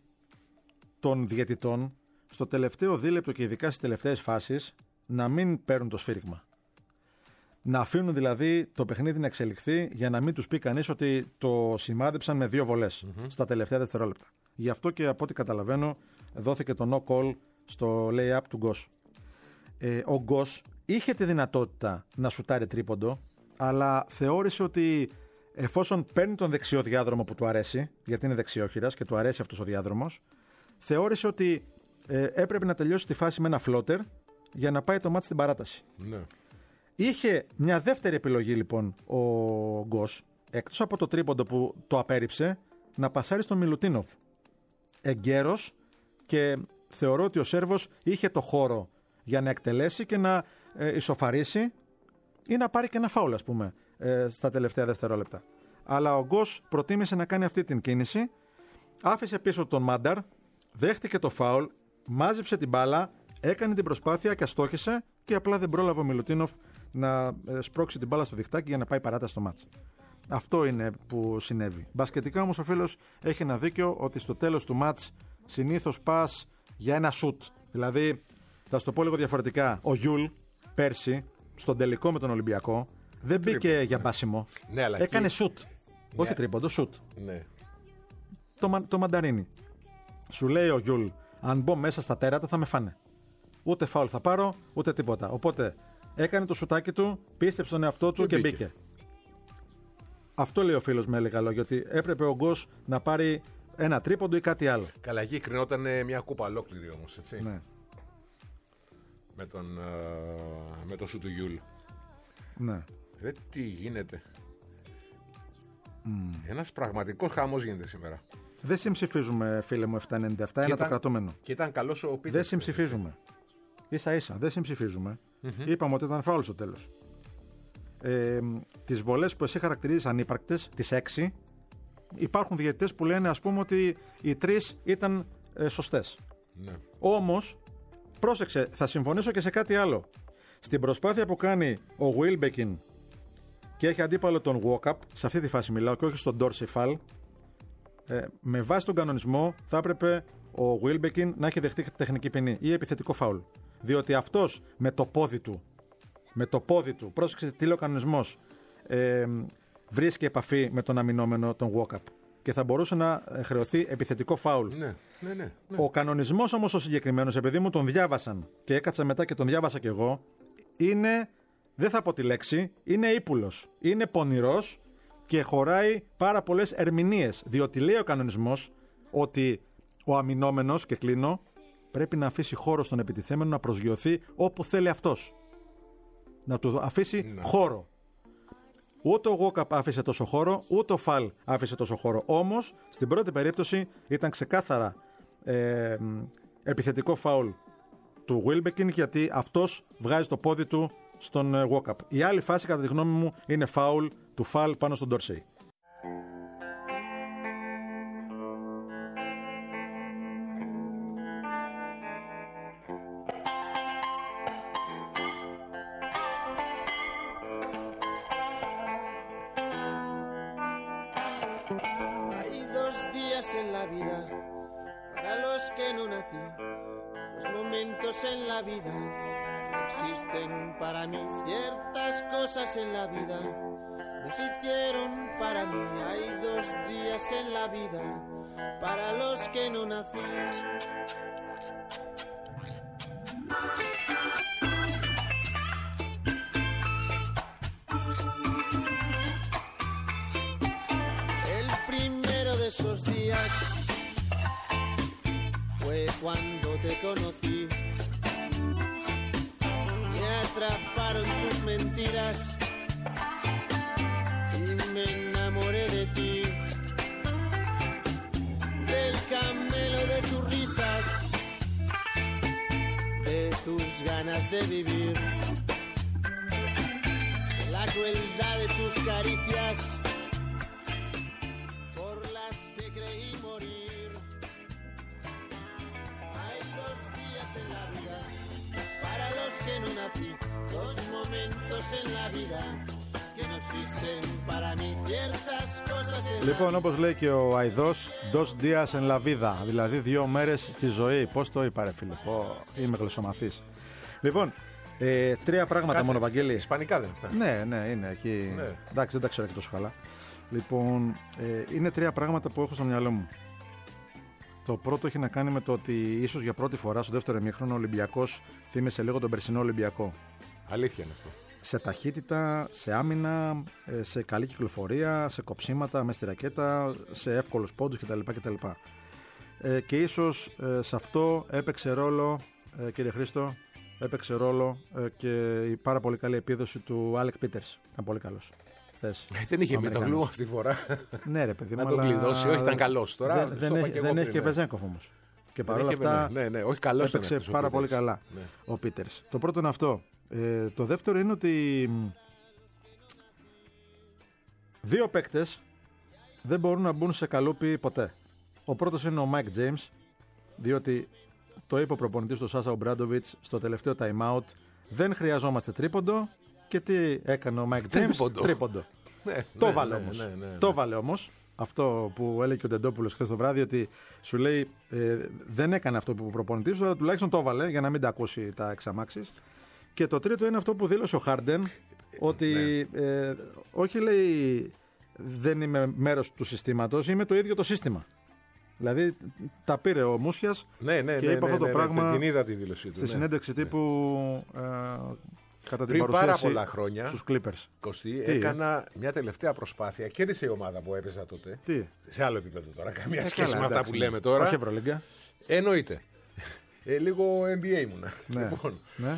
Speaker 4: των διαιτητών στο τελευταίο δίλεπτο και ειδικά στις τελευταίες φάσεις να μην παίρνουν το σφύριγμα. Να αφήνουν δηλαδή το παιχνίδι να εξελιχθεί για να μην τους πει κανείς ότι το σημάδεψαν με δύο βολές mm-hmm. στα τελευταία δευτερόλεπτα. Γι' αυτό και από ό,τι καταλαβαίνω δόθηκε το no call στο lay-up του Γκος. Ε, ο Γκος είχε τη δυνατότητα να σουτάρει τρίποντο, αλλά θεώρησε ότι εφόσον παίρνει τον δεξιό διάδρομο που του αρέσει, γιατί είναι δεξιόχειρας και του αρέσει αυτός ο διάδρομος, θεώρησε ότι ε, έπρεπε να τελειώσει τη φάση με ένα φλότερ για να πάει το μάτς στην παράταση.
Speaker 5: Ναι.
Speaker 4: Είχε μια δεύτερη επιλογή λοιπόν ο Γκος, εκτός από το τρίποντο που το απέρριψε, να πασάρει στον Μιλουτίνοφ. Εγκαίρος, και θεωρώ ότι ο Σέρβος είχε το χώρο για να εκτελέσει και να ε, ισοφαρίσει ή να πάρει και ένα φάουλ, ας πούμε, ε, στα τελευταία δευτερόλεπτα. Αλλά ο Γκος προτίμησε να κάνει αυτή την κίνηση, άφησε πίσω τον Μάνταρ, δέχτηκε το φάουλ, μάζεψε την μπάλα, έκανε την προσπάθεια και αστόχησε και απλά δεν πρόλαβε ο Μιλουτίνοφ να σπρώξει την μπάλα στο διχτάκι για να πάει παράταση στο μάτς. Αυτό είναι που συνέβη. Μπασκετικά όμως ο φίλος έχει ένα δίκιο ότι στο τέλος του μάτς συνήθως πας για ένα σουτ. Δηλαδή, θα σου το πω λίγο διαφορετικά, ο Γιούλ πέρσι στον τελικό με τον Ολυμπιακό δεν μπήκε τρίποντο, για μπάσιμο. Ναι, έκανε και... σουτ. Ναι. Όχι τρίποντο, σουτ.
Speaker 5: Ναι.
Speaker 4: Το, το μανταρίνι. Σου λέει ο Γιούλ, αν μπω μέσα στα τέρατα θα με φάνε. Ούτε φάουλ θα πάρω, ούτε τίποτα. Οπότε έκανε το σουτάκι του, πίστεψε τον εαυτό του και, και μπήκε. μπήκε. Αυτό λέει ο φίλος με έλεγα λόγια, ότι έπρεπε ο Γκος να πάρει ένα τρίποντο ή κάτι άλλο.
Speaker 5: Καλά, εκεί κρινόταν μια κούπα ολόκληρη όμως, έτσι.
Speaker 4: Ναι.
Speaker 5: Με τον, uh, με το σου του Γιούλ.
Speaker 4: Ναι.
Speaker 5: Ρε, τι γίνεται.
Speaker 4: Mm.
Speaker 5: Ένας πραγματικός χαμός γίνεται σήμερα.
Speaker 4: Δεν συμψηφίζουμε, φίλε μου, επτακόσια ενενήντα επτά, ένα το κρατούμενο.
Speaker 5: Και ήταν καλός ο Πίτερς.
Speaker 4: Δεν συμψηφίζουμε. Ίσα ίσα, δεν συμψηφίζουμε. Mm-hmm. Είπαμε ότι ήταν φάουλ στο τέλος. Ε, τις βολές που εσύ χαρακτηρίζεις ανύπαρκτες, τις έξι, υπάρχουν διαιτητές που λένε, ας πούμε, ότι οι τρεις ήταν ε, σωστές.
Speaker 5: Ναι.
Speaker 4: Όμως, πρόσεξε, θα συμφωνήσω και σε κάτι άλλο. Στην προσπάθεια που κάνει ο Wilbekin και έχει αντίπαλο τον Walkup, σε αυτή τη φάση μιλάω και όχι στον Dorsey Fall, ε, με βάση τον κανονισμό θα έπρεπε ο Wilbekin να έχει δεχτεί τεχνική ποινή ή επιθετικό φάουλ. Διότι αυτός με το πόδι του, με το πόδι του, πρόσεξε τι λέει ο κανονισμός, ε, βρίσκει επαφή με τον αμυνόμενο, τον Walkup, και θα μπορούσε να χρεωθεί επιθετικό φάουλ.
Speaker 5: Ναι, ναι, ναι, ναι.
Speaker 4: Ο κανονισμός όμως ο συγκεκριμένος, επειδή μου τον διάβασαν και έκατσα μετά και τον διάβασα κι εγώ, είναι, δεν θα πω τη λέξη, είναι ύπουλος, είναι πονηρός και χωράει πάρα πολλές ερμηνείες. Διότι λέει ο κανονισμός ότι ο αμυνόμενος, και κλείνω, πρέπει να αφήσει χώρο στον επιτιθέμενο να προσγειωθεί όπου θέλει αυτός. Να του αφήσει ναι. χώρο. Ούτε ο Walkup άφησε τόσο χώρο, ούτε ο Fall άφησε τόσο χώρο. Όμως, στην πρώτη περίπτωση ήταν ξεκάθαρα ε, επιθετικό φάουλ του Wilbekin, γιατί αυτός βγάζει το πόδι του στον ε, Walkup. Η άλλη φάση, κατά τη γνώμη μου, είναι φάουλ του Fall πάνω στον Dorsey.
Speaker 6: En la vida, para los que no nací, los momentos en la vida, existen para mí ciertas cosas en la vida, nos hicieron para mí. Hay dos días en la vida, para los que no nací. Esos días fue cuando te conocí, me atraparon tus mentiras y me enamoré de ti, del camelo de tus risas, de tu tus ganas de vivir, la crueldad de tus caricias por las que creí morir. Hay dos días en la vida para los que no nací, dos momentos en la vida que no existen para mí, ciertas cosas en
Speaker 4: Λοιπόν, όπως λέει και ο Αηδός, dos días en la vida, δηλαδή δύο μέρες στη ζωή. Πώς το είπα, ρε φίλε, πω, είμαι γλωσσομαθής. Λοιπόν, ε, τρία πράγματα Κάτσε, μόνο, Βαγγέλη.
Speaker 5: Ισπανικά δεν είναι αυτά.
Speaker 4: Ναι, ναι, είναι εκεί.
Speaker 5: Ναι.
Speaker 4: Εντάξει, δεν τα ξέρω και τόσο καλά. Λοιπόν, ε, είναι τρία πράγματα που έχω στο μυαλό μου. Το πρώτο έχει να κάνει με το ότι ίσως για πρώτη φορά στο δεύτερο ημίχρονο ο Ολυμπιακός θύμισε λίγο τον περσινό Ολυμπιακό.
Speaker 5: Αλήθεια είναι αυτό.
Speaker 4: Σε ταχύτητα, σε άμυνα, σε καλή κυκλοφορία, σε κοψίματα μέσα στη ρακέτα, σε εύκολους πόντους κτλ. κτλ. Ε, και ίσως ε, σε αυτό έπαιξε ρόλο, ε, κύριε Χρήστο, έπαιξε ρόλο ε, και η πάρα πολύ καλή επίδοση του Άλεκ Πίτερς. Ήταν πολύ καλός. Θες,
Speaker 5: δεν είχε Μητογλου αυτή τη φορά.
Speaker 4: Ναι, ρε παιδί μου.
Speaker 5: Να τον κλειδώσει, όχι, ήταν καλός τώρα.
Speaker 4: Δεν, δεν, έχει, δεν έχει και Βεζέγκοφ όμως. Και παρόλα αυτά
Speaker 5: ναι, ναι, όχι, καλός
Speaker 4: έπαιξε πάρα πολύ καλά ναι. ο Πίτερς. Το πρώτο είναι αυτό. Ε, το δεύτερο είναι ότι δύο παίκτες δεν μπορούν να μπουν σε καλούπι ποτέ. Ο πρώτος είναι ο Μάικ Τζέιμς, διότι το είπε ο προπονητής του Σάσα Ομπράντοβιτς στο τελευταίο time out, δεν χρειαζόμαστε τρίποντο. Και τι έκανε ο Μάικ Τζέιμς? Τρίποντο. Ναι, το ναι, βάλε ναι, όμως. Ναι, ναι, ναι. Το βάλε όμως. Αυτό που έλεγε και ο Ντεντόπουλος χθες το βράδυ, ότι σου λέει ε, δεν έκανε αυτό που ο προπονητής του, αλλά τουλάχιστον το βάλε για να μην τα ακούσει τα εξαμάξεις. Και το τρίτο είναι αυτό που δήλωσε ο Χάρντεν, ότι ναι. ε, όχι, λέει, δεν είμαι μέρος του συστήματος, είμαι το ίδιο το σύστημα. Δηλαδή τα πήρε ο Μούσιας
Speaker 5: ναι, ναι,
Speaker 4: και
Speaker 5: ναι,
Speaker 4: είπε
Speaker 5: ναι,
Speaker 4: αυτό
Speaker 5: ναι,
Speaker 4: το
Speaker 5: ναι,
Speaker 4: πράγμα
Speaker 5: την είδα τη δήλωσή του,
Speaker 4: στη
Speaker 5: ναι.
Speaker 4: συνέντευξη
Speaker 5: ναι.
Speaker 4: τύπου ε, κατά την
Speaker 5: πριν
Speaker 4: παρουσίαση
Speaker 5: πάρα πολλά χρόνια
Speaker 4: στους Clippers.
Speaker 5: Κωστή, έκανα μια τελευταία προσπάθεια, κέρδισε η ομάδα που έπαιζα τότε.
Speaker 4: Τι?
Speaker 5: Σε άλλο επίπεδο τώρα, καμία
Speaker 4: ε,
Speaker 5: σχέση
Speaker 4: καλά,
Speaker 5: με αυτά
Speaker 4: εντάξει,
Speaker 5: που λέμε τώρα.
Speaker 4: Όχι Ευρωλίγκα.
Speaker 5: Εννοείται. Ε, λίγο N B A ήμουνα.
Speaker 4: Ναι.
Speaker 5: Λοιπόν,
Speaker 4: ναι.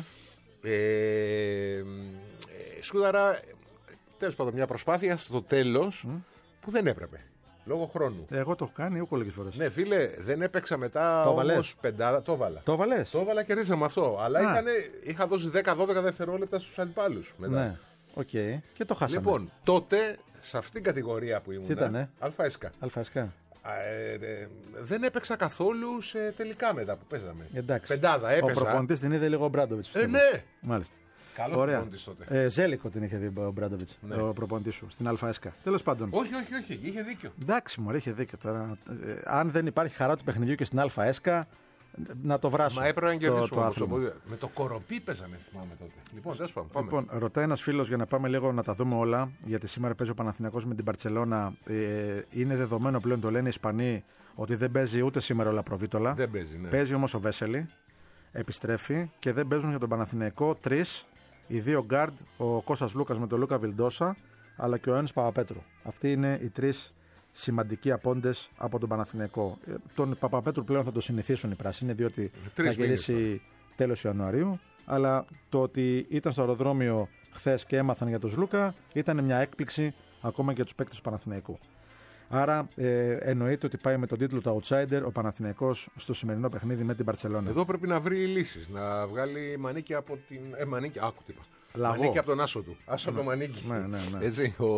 Speaker 5: Ε, σκούδαρα, τέλος πάντων, μια προσπάθεια στο τέλος mm. που δεν έπρεπε. Λόγω χρόνου.
Speaker 4: Εγώ το έχω κάνει ούκο λίγες φορές.
Speaker 5: Ναι, φίλε, δεν έπαιξα μετά όμως πεντάδα. Το έβαλα.
Speaker 4: Το έβαλες.
Speaker 5: Το έβαλα και κερδίσαμε αυτό. Αλλά είχανε, είχα δώσει δέκα δώδεκα δευτερόλεπτα στους αντιπάλους. Μετά.
Speaker 4: Ναι, οκ. Okay. Και το χάσαμε.
Speaker 5: Λοιπόν, τότε σε αυτήν την κατηγορία που ήμουν.
Speaker 4: Τι ήτανε?
Speaker 5: Αλφαέσκα.
Speaker 4: Αλφαέσκα.
Speaker 5: Ε, ε, δεν έπαιξα καθόλου σε τελικά μετά που παίζαμε.
Speaker 4: Εντάξει.
Speaker 5: Πεντάδα έπαιζα.
Speaker 4: Ο προπονητής την είδε λίγο ο Μπράντοβιτς.
Speaker 5: Ε, ναι.
Speaker 4: Μάλιστα.
Speaker 5: Καλό προπονητής τότε.
Speaker 4: Ε, Ζέλικο την είχε δει ο Μπράντοβιτς, ναι. ο προπονητής σου, στην ΑΕΣΚΑ. Τέλος πάντων.
Speaker 5: Όχι, όχι, όχι. Είχε δίκιο.
Speaker 4: Εντάξει, μωρέ, είχε δίκιο τώρα. Ε, αν δεν υπάρχει χαρά του παιχνιδιού και στην ΑΕΣΚΑ, να το βράσουμε.
Speaker 5: Μα έπρεπε να κερδίσουμε. Το, το με το κοροπή παίζαμε, θυμάμαι τότε. Λοιπόν, τέλος πάντων. Πάμε.
Speaker 4: Λοιπόν, ρωτάει ένας φίλος για να πάμε λίγο να τα δούμε όλα. Γιατί σήμερα παίζει ο Παναθηναϊκός με την Μπαρτσελώνα. Ε, είναι δεδομένο πλέον, το λένε οι Ισπανοί, ότι δεν παίζει ούτε σήμερα ο Λαπροβίτολα.
Speaker 5: Δεν παίζει, ναι.
Speaker 4: Παίζει όμως ο Βέσελη. Επιστρέφει και δεν παίζουν για τον Παναθηναϊκό τρεις. Οι δύο γκάρντ, ο Κώστας Λούκας με τον Λούκα Βιλντόσα, αλλά και ο Ένος Παπαπέτρου. Αυτοί είναι οι τρεις σημαντικοί απόντες από τον Παναθηναϊκό. Τον Παπαπέτρου πλέον θα το συνηθίσουν οι πράσινοι, διότι θα γυρίσει τέλος Ιανουαρίου. Αλλά το ότι ήταν στο αεροδρόμιο χθες και έμαθαν για τον Λούκα ήταν μια έκπληξη ακόμα και για τους παίκτες του Παναθηναϊκού. Άρα ε, εννοείται ότι πάει με τον τίτλο του Outsider ο Παναθηναϊκός στο σημερινό παιχνίδι με την Μπαρτσελώνα.
Speaker 5: Εδώ πρέπει να βρει λύσεις. Να βγάλει μανίκι από την. Ε, μανίκι, άκου τι είπα. Μανίκι από τον άσο του. Άσο ναι. το μανίκι.
Speaker 4: Ναι, ναι, ναι.
Speaker 5: Έτσι. Ο...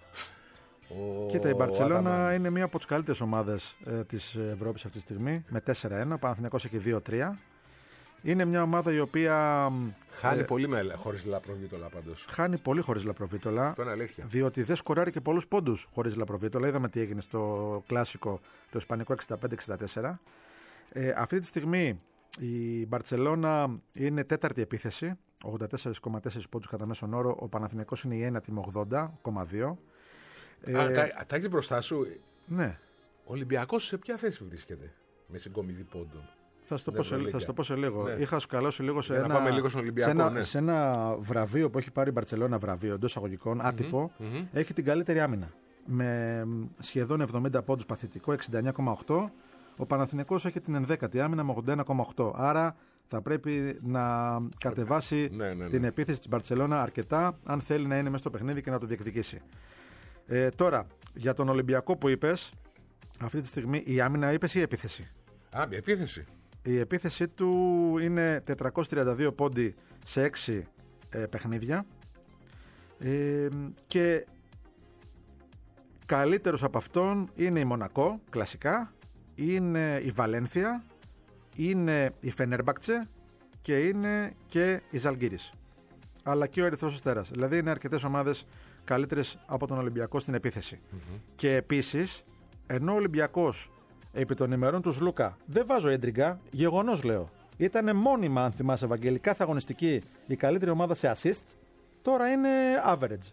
Speaker 5: Ο...
Speaker 4: Κοίτα, η Μπαρτσελώνα είναι μία από τις καλύτερες ομάδες ε, της Ευρώπης αυτή τη στιγμή με τέσσερα ένα. Ο Παναθηναϊκός έχει δύο τρία. Είναι μια ομάδα η οποία.
Speaker 5: Χάνει ε, πολύ χωρίς Λαπροβίτολα πάντως.
Speaker 4: Χάνει πολύ χωρίς Λαπροβίτολα.
Speaker 5: Αυτό είναι αλήθεια.
Speaker 4: Διότι δεν σκοράρει και πολλούς πόντους χωρίς Λαπροβίτολα. Είδαμε τι έγινε στο κλασικό, το ισπανικό εξήντα πέντε εξήντα τέσσερα. Ε, αυτή τη στιγμή η Μπαρτσελώνα είναι τέταρτη επίθεση, ογδόντα τέσσερα κόμμα τέσσερα πόντους κατά μέσον όρο. Ο Παναθηναϊκός είναι η ένατη με ογδόντα κόμμα δύο.
Speaker 5: Α, ε, τα, τα έχεις μπροστά σου.
Speaker 4: Ναι.
Speaker 5: Ο Ολυμπιακός σε ποια θέση βρίσκεται με συγκομιδή πόντων?
Speaker 4: Θα σου το πω σε, θα πω σε λίγο. Ναι. Είχα σκαλώσει λίγο σε,
Speaker 5: ένα,
Speaker 4: λίγο
Speaker 5: Ολυμπιακό,
Speaker 4: σε, ένα,
Speaker 5: ναι.
Speaker 4: σε ένα βραβείο που έχει πάρει η Μπαρτσελώνα, βραβείο εντός αγωγικών, mm-hmm, άτυπο, mm-hmm. έχει την καλύτερη άμυνα. Με σχεδόν εβδομήντα πόντους παθητικό, εξήντα εννέα κόμμα οκτώ. Ο Παναθηναϊκός έχει την ενδέκατη άμυνα με ογδόντα ένα κόμμα οκτώ. Άρα θα πρέπει να κατεβάσει ναι, ναι, ναι. την επίθεση της Μπαρτσελώνα αρκετά, αν θέλει να είναι μέσα στο παιχνίδι και να το διεκδικήσει. Ε, τώρα, για τον Ολυμπιακό που είπες, αυτή τη στιγμή η άμυνα είπες ή η επίθεση?
Speaker 5: Α, η επίθεση.
Speaker 4: Η επίθεσή του είναι τετρακόσιοι τριάντα δύο πόντι σε έξι ε, παιχνίδια ε, και καλύτερος από αυτόν είναι η Μονακό, κλασικά, είναι η Βαλένθια, είναι η Φενέρμπαχτσε και είναι και η Ζαλγκίρις. Αλλά και ο Ερυθρός Αστέρας. Δηλαδή είναι αρκετές ομάδες καλύτερες από τον Ολυμπιακό στην επίθεση. Mm-hmm. Και επίσης, ενώ ο Ολυμπιακός επί των ημερών του Σλούκα, δεν βάζω έντριγκα, γεγονός λέω, ήταν μόνιμα, αν θυμάσαι Ευαγγέλη, κάθε αγωνιστική η καλύτερη ομάδα σε assist, τώρα είναι average.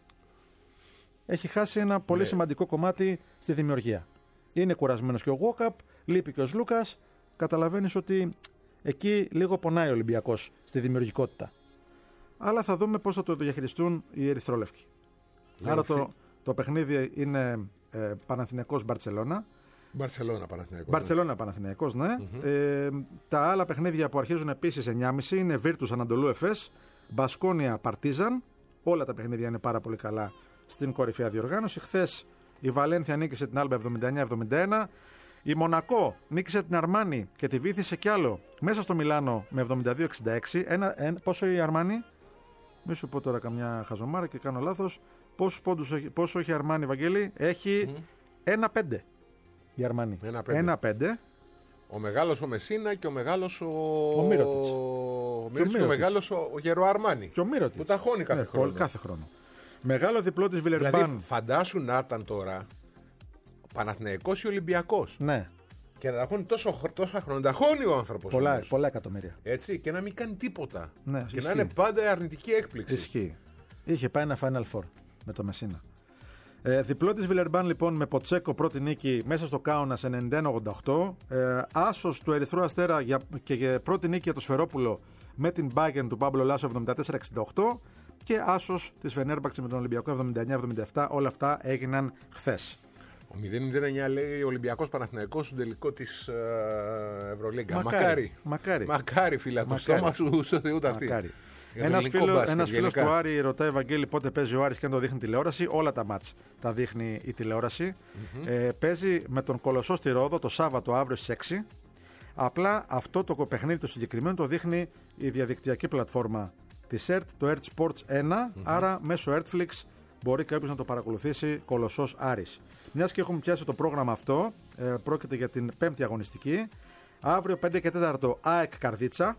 Speaker 4: Έχει χάσει ένα πολύ ναι. σημαντικό κομμάτι στη δημιουργία. Είναι κουρασμένος και ο Walkup, λείπει και ο Σλούκας. Καταλαβαίνεις ότι εκεί λίγο πονάει ο Ολυμπιακός στη δημιουργικότητα. Αλλά θα δούμε πώς θα το διαχειριστούν οι ερυθρόλευκοι. Άρα το, το παιχνίδι είναι ε, Παναθηναϊκός Μπαρτσελώνα.
Speaker 5: Μπαρτσελώνα Παναθηναϊκός.
Speaker 4: Μπαρτσελώνα Παναθηναϊκός, ναι. Mm-hmm. Ε, τα άλλα παιχνίδια που αρχίζουν επίσης εννιά και τριάντα είναι Virtus Ανατολού Εφές, Μπασκόνια Παρτίζαν. Όλα τα παιχνίδια είναι πάρα πολύ καλά στην κορυφαία διοργάνωση. Χθες η Βαλένθια νίκησε την Άλμπα εβδομήντα εννιά εβδομήντα ένα. Η Μονακό νίκησε την Αρμάνι και τη βήθησε κι άλλο μέσα στο Μιλάνο με εβδομήντα δύο εξήντα έξι. Ένα, ένα, πόσο η Αρμάνι? Μη σου πω τώρα καμιά χαζομάρα και κάνω λάθος. Πόσους πόντους, πόσο έχει η Αρμάνι, Βαγγέλη? Έχει mm. ένα πέντε η Αρμάνι. ένα πέντε.
Speaker 5: Ο μεγάλος ο Μεσίνα και ο μεγάλος ο...
Speaker 4: Ο Μύρωτιτς.
Speaker 5: Ο Μύρωτιτς και ο μεγάλος ο, ο Γερο Αρμάνι.
Speaker 4: Και ο Μύρωτιτς.
Speaker 5: Που τα χώνει κάθε,
Speaker 4: ναι,
Speaker 5: χρόνο.
Speaker 4: κάθε χρόνο. Μεγάλο διπλό της Βιλερμπάν.
Speaker 5: Δηλαδή φαντάσου να ήταν τώρα Παναθηναϊκός ή Ολυμπιακός.
Speaker 4: Ναι.
Speaker 5: Και να τα χώνει τόσο, τόσα χρόνια. Τα χώνει ο άνθρωπος.
Speaker 4: Πολλά, πολλά εκατομμύρια.
Speaker 5: Έτσι, και να μην κάνει τίποτα.
Speaker 4: Ναι,
Speaker 5: και
Speaker 4: ισχύει.
Speaker 5: να είναι πάντα αρνητική έκπληξη.
Speaker 4: Ισχύει. Είχε πάει ένα Final Four με το Μεσίνα. Ε, διπλό της Βιλερμπάν λοιπόν με Ποτσέκο πρώτη νίκη μέσα στο Κάουνας ενενήντα ένα ογδόντα οκτώ. Ε, άσος του Ερυθρού Αστέρα για, και για πρώτη νίκη για το Σφερόπουλο με την Bayern του Πάμπλο Λάσο εβδομήντα τέσσερα εξήντα οκτώ. Και άσος της Φενέρμπαχτσε με τον Ολυμπιακό εβδομήντα εννιά εβδομήντα επτά. Όλα αυτά έγιναν χθες.
Speaker 5: Ο μηδέν μηδέν εννιά λέει Ολυμπιακός Παναθηναϊκός στον τελικό της uh, Ευρωλίγκα.
Speaker 4: Μακάρι.
Speaker 5: Μακάρι,
Speaker 4: Μακάρι.
Speaker 5: Μακάρι φίλα, το στόμα σου στο Θεού τα αυτή.
Speaker 4: Ένας φίλος φίλο του Άρη ρωτάει, Βαγγέλη, πότε παίζει ο Άρης και αν το δείχνει τηλεόραση. Όλα τα μάτς τα δείχνει η τηλεόραση. Mm-hmm. Ε, παίζει με τον Κολοσσό στη Ρόδο το Σάββατο αύριο στις έξι. Απλά αυτό το παιχνίδι το συγκεκριμένο το δείχνει η διαδικτυακή πλατφόρμα της ΕΡΤ, το ΕΡΤ Sports ένα. Mm-hmm. Άρα μέσω Ertflix μπορεί κάποιος να το παρακολουθήσει. Κολοσσός Άρης. Μιας και έχουμε πιάσει το πρόγραμμα αυτό, ε, πρόκειται για την πέμπτη αγωνιστική. Αύριο πέντε και τέσσερα ΑΕΚ Καρδίτσα.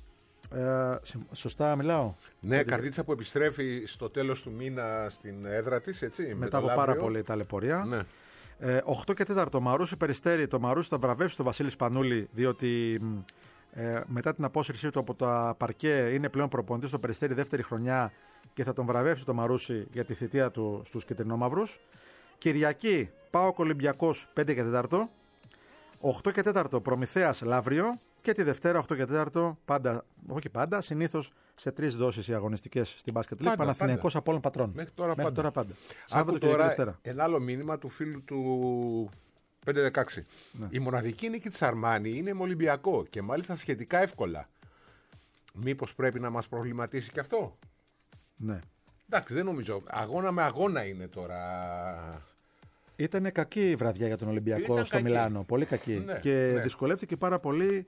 Speaker 4: Ε, σωστά μιλάω?
Speaker 5: Ναι, γιατί... Καρδίτσα που επιστρέφει στο τέλος του μήνα στην έδρα της, έτσι.
Speaker 4: Μετά από πάρα πολύ ταλαιπωρία.
Speaker 5: Ναι.
Speaker 4: Ε, οκτώ και τέσσερα το Μαρούσι Περιστέρι. Το Μαρούσι θα βραβεύσει τον Βασίλη Σπανούλη, διότι ε, μετά την απόσυρσή του από τα παρκέ είναι πλέον προπονητής στο Περιστέρι δεύτερη χρονιά και θα τον βραβεύσει το Μαρούσι για τη θητεία του στους κυτρινόμαυρους. Κυριακή ΠΑΟΚ Ολυμπιακός πέντε και τέσσερα. οκτώ και τέσσερα Προμηθέας Λαύριο. Και τη Δευτέρα οκτώ και τέσσερα, πάντα, όχι πάντα, συνήθως σε τρεις δόσεις οι αγωνιστικές στην Basket League. Παναθηναϊκός Απόλλων Πατρών.
Speaker 5: Μέχρι τώρα
Speaker 4: Μέχρι
Speaker 5: πάντα.
Speaker 4: Τώρα πάντα.
Speaker 5: Άκου τώρα ένα άλλο μήνυμα του φίλου του πέντε δεκαέξι. Ναι. Η μοναδική νίκη της Αρμάνι είναι με Ολυμπιακό και μάλιστα σχετικά εύκολα. Μήπως πρέπει να μας προβληματίσει και αυτό?
Speaker 4: Ναι.
Speaker 5: Εντάξει, δεν νομίζω. Αγώνα με αγώνα είναι τώρα.
Speaker 4: Ήταν κακή η βραδιά για τον Ολυμπιακό
Speaker 5: Ήταν
Speaker 4: στο
Speaker 5: κακή.
Speaker 4: Μιλάνο. Πολύ κακή.
Speaker 5: Ναι,
Speaker 4: και
Speaker 5: ναι.
Speaker 4: δυσκολεύτηκε πάρα πολύ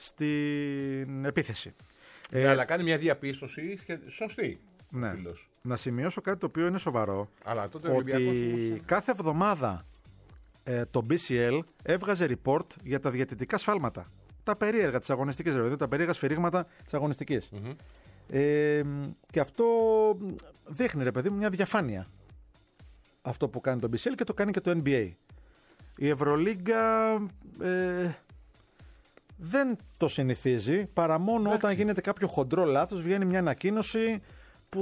Speaker 4: στην επίθεση.
Speaker 5: Ναι, ε, αλλά κάνει μια διαπίστωση σωστή.
Speaker 4: Ναι. Να σημειώσω κάτι το οποίο είναι σοβαρό.
Speaker 5: Αλλά τότε
Speaker 4: ότι
Speaker 5: Ολυμπιακός...
Speaker 4: κάθε εβδομάδα ε, το μπι σι ελ έβγαζε report για τα διαιτητικά σφάλματα. Τα περίεργα της αγωνιστικής, δηλαδή τα περίεργα σφυρίγματα της αγωνιστικής. Mm-hmm. Ε, και αυτό δείχνει, ρε παιδί μου, μια διαφάνεια. Αυτό που κάνει το μπι σι ελ και το κάνει και το εν μπι έι. Η Ευρωλίγκα ε, δεν το συνηθίζει, παρά μόνο όταν γίνεται κάποιο χοντρό λάθος, βγαίνει μια ανακοίνωση που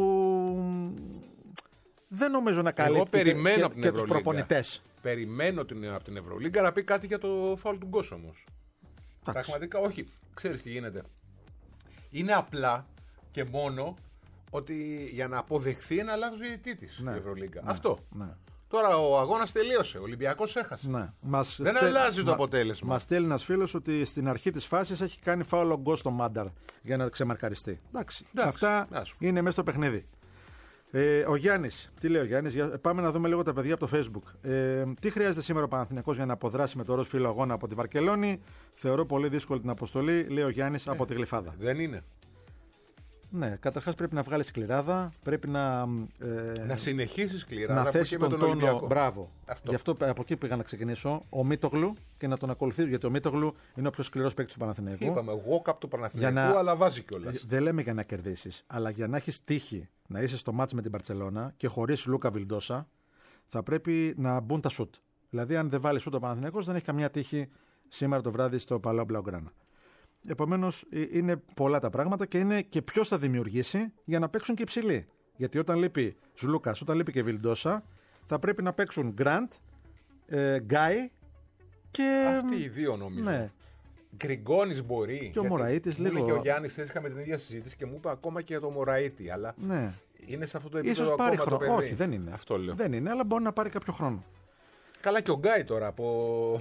Speaker 4: δεν νομίζω να καλύπτει και, και, και τους προπονητές.
Speaker 5: Περιμένω την, από την Ευρωλίγκα να πει κάτι για το φάουλ του Γκος όμως. Πραγματικά όχι. Ξέρεις τι γίνεται. Είναι απλά και μόνο ότι για να αποδεχθεί ένα λάθος διαιτητή της ναι, η Ευρωλίγκα. Ναι, αυτό. Ναι. Τώρα ο αγώνας τελείωσε. Ο Ολυμπιακός έχασε. Ναι. Μας δεν στέλ... αλλάζει το μα... αποτέλεσμα.
Speaker 4: Μας στέλνει ένας φίλος ότι στην αρχή της φάσης έχει κάνει φάουλ ο Γκος στο Μάνταρ για να ξεμαρκαριστεί. Εντάξει. Εντάξει. Αυτά εντάξει. είναι μέσα στο παιχνίδι. Ε, ο Γιάννης, τι λέει ο Γιάννης, πάμε να δούμε λίγο τα παιδιά από το Facebook. Ε, τι χρειάζεται σήμερα ο Παναθηναϊκός για να αποδράσει με το ροζ φύλλο αγώνα από τη Βαρκελόνη? Θεωρώ πολύ δύσκολη την αποστολή, λέει ο Γιάννης ε, από τη Γλυφάδα.
Speaker 5: Δεν είναι.
Speaker 4: Ναι, καταρχάς πρέπει να βγάλεις σκληράδα, πρέπει να. Ε,
Speaker 5: να συνεχίσεις σκληράδα.
Speaker 4: Να θέσει τον, τον τόνο. Ολυμπιακό. Μπράβο. Αυτό. Γι' αυτό από εκεί πήγα να ξεκινήσω. Ο Μίτογλου και να τον ακολουθήσω. Γιατί ο Μίτογλου είναι ο πιο σκληρός παίκτης του Παναθηναϊκού.
Speaker 5: Είπαμε, εγώ κάπου του Παναθηναϊκού, να... αλλά βάζει κιόλας.
Speaker 4: Δεν λέμε για να κερδίσεις, αλλά για να έχεις τύχη να είσαι στο μάτς με την Μπαρτσελώνα και χωρίς Λούκα Βιλντόσα, θα πρέπει να μπουν τα σουτ. Δηλαδή, αν δεν βάλει σουτ ο Παναθηναϊκός, δεν έχει καμιά τύχη σήμερα το βράδυ στο Παλάο Μπλαουγκράνα. Επομένως, είναι πολλά τα πράγματα και είναι και ποιος θα δημιουργήσει για να παίξουν και υψηλοί. Γιατί όταν λείπει Ζουλούκας, όταν λείπει και Βιλντόσα, θα πρέπει να παίξουν Γκραντ, ε, Γκάι και.
Speaker 5: Αυτοί οι δύο νομίζω.
Speaker 4: Ναι.
Speaker 5: Γκριγκόνης μπορεί.
Speaker 4: Και ο Μωραΐτης λίγο.
Speaker 5: Μου και ο Γιάννης, χθες είχαμε την ίδια συζήτηση και μου είπε ακόμα και το Μωραΐτη. Αλλά
Speaker 4: ναι.
Speaker 5: Είναι σε αυτό το επίπεδο.
Speaker 4: Ίσως πάρει
Speaker 5: χρόνο.
Speaker 4: Όχι, δεν είναι.
Speaker 5: Αυτό λέω.
Speaker 4: Δεν είναι, αλλά μπορεί να πάρει κάποιο χρόνο.
Speaker 5: Καλά, και ο Γκάι τώρα από.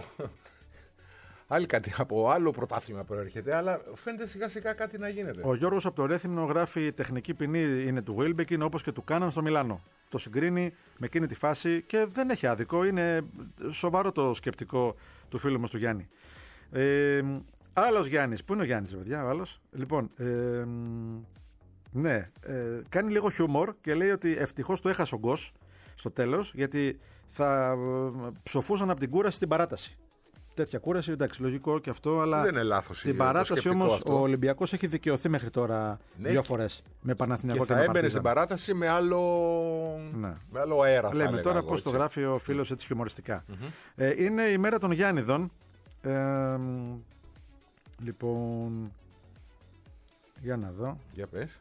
Speaker 5: Άλλη κάτι, από άλλο πρωτάθλημα προέρχεται, αλλά φαίνεται σιγά σιγά κάτι να γίνεται.
Speaker 4: Ο Γιώργος από το Ρέθυμνο γράφει: η τεχνική ποινή είναι του Βίλμπεκιν όπως και του Κάναν στο Μιλάνο. Το συγκρίνει με εκείνη τη φάση και δεν έχει άδικο. Είναι σοβαρό το σκεπτικό του φίλου μας του Γιάννη. Ε, άλλος Γιάννης. Πού είναι ο Γιάννης, παιδιά, ο άλλος? Λοιπόν, ε, ναι, ε, κάνει λίγο χιούμορ και λέει ότι ευτυχώς το έχασε ο Γκος στο τέλος, γιατί θα ψοφούσαν από την κούραση στην παράταση. Τέτοια κούραση, εντάξει, λογικό και αυτό, αλλά
Speaker 5: δεν είναι λάθος,
Speaker 4: στην παράταση όμως ο Ολυμπιακός έχει δικαιωθεί μέχρι τώρα ναι, δύο φορές με Παναθηναϊκό και,
Speaker 5: και θα έμπαινε στην παράταση με άλλο, ναι. με άλλο αέρα.
Speaker 4: Λέμε τώρα πώς το γράφει ο φίλος έτσι χιουμοριστικά. Mm-hmm. Ε, είναι η μέρα των Γιάννηδων. Ε, λοιπόν, για να δω.
Speaker 5: Για πες.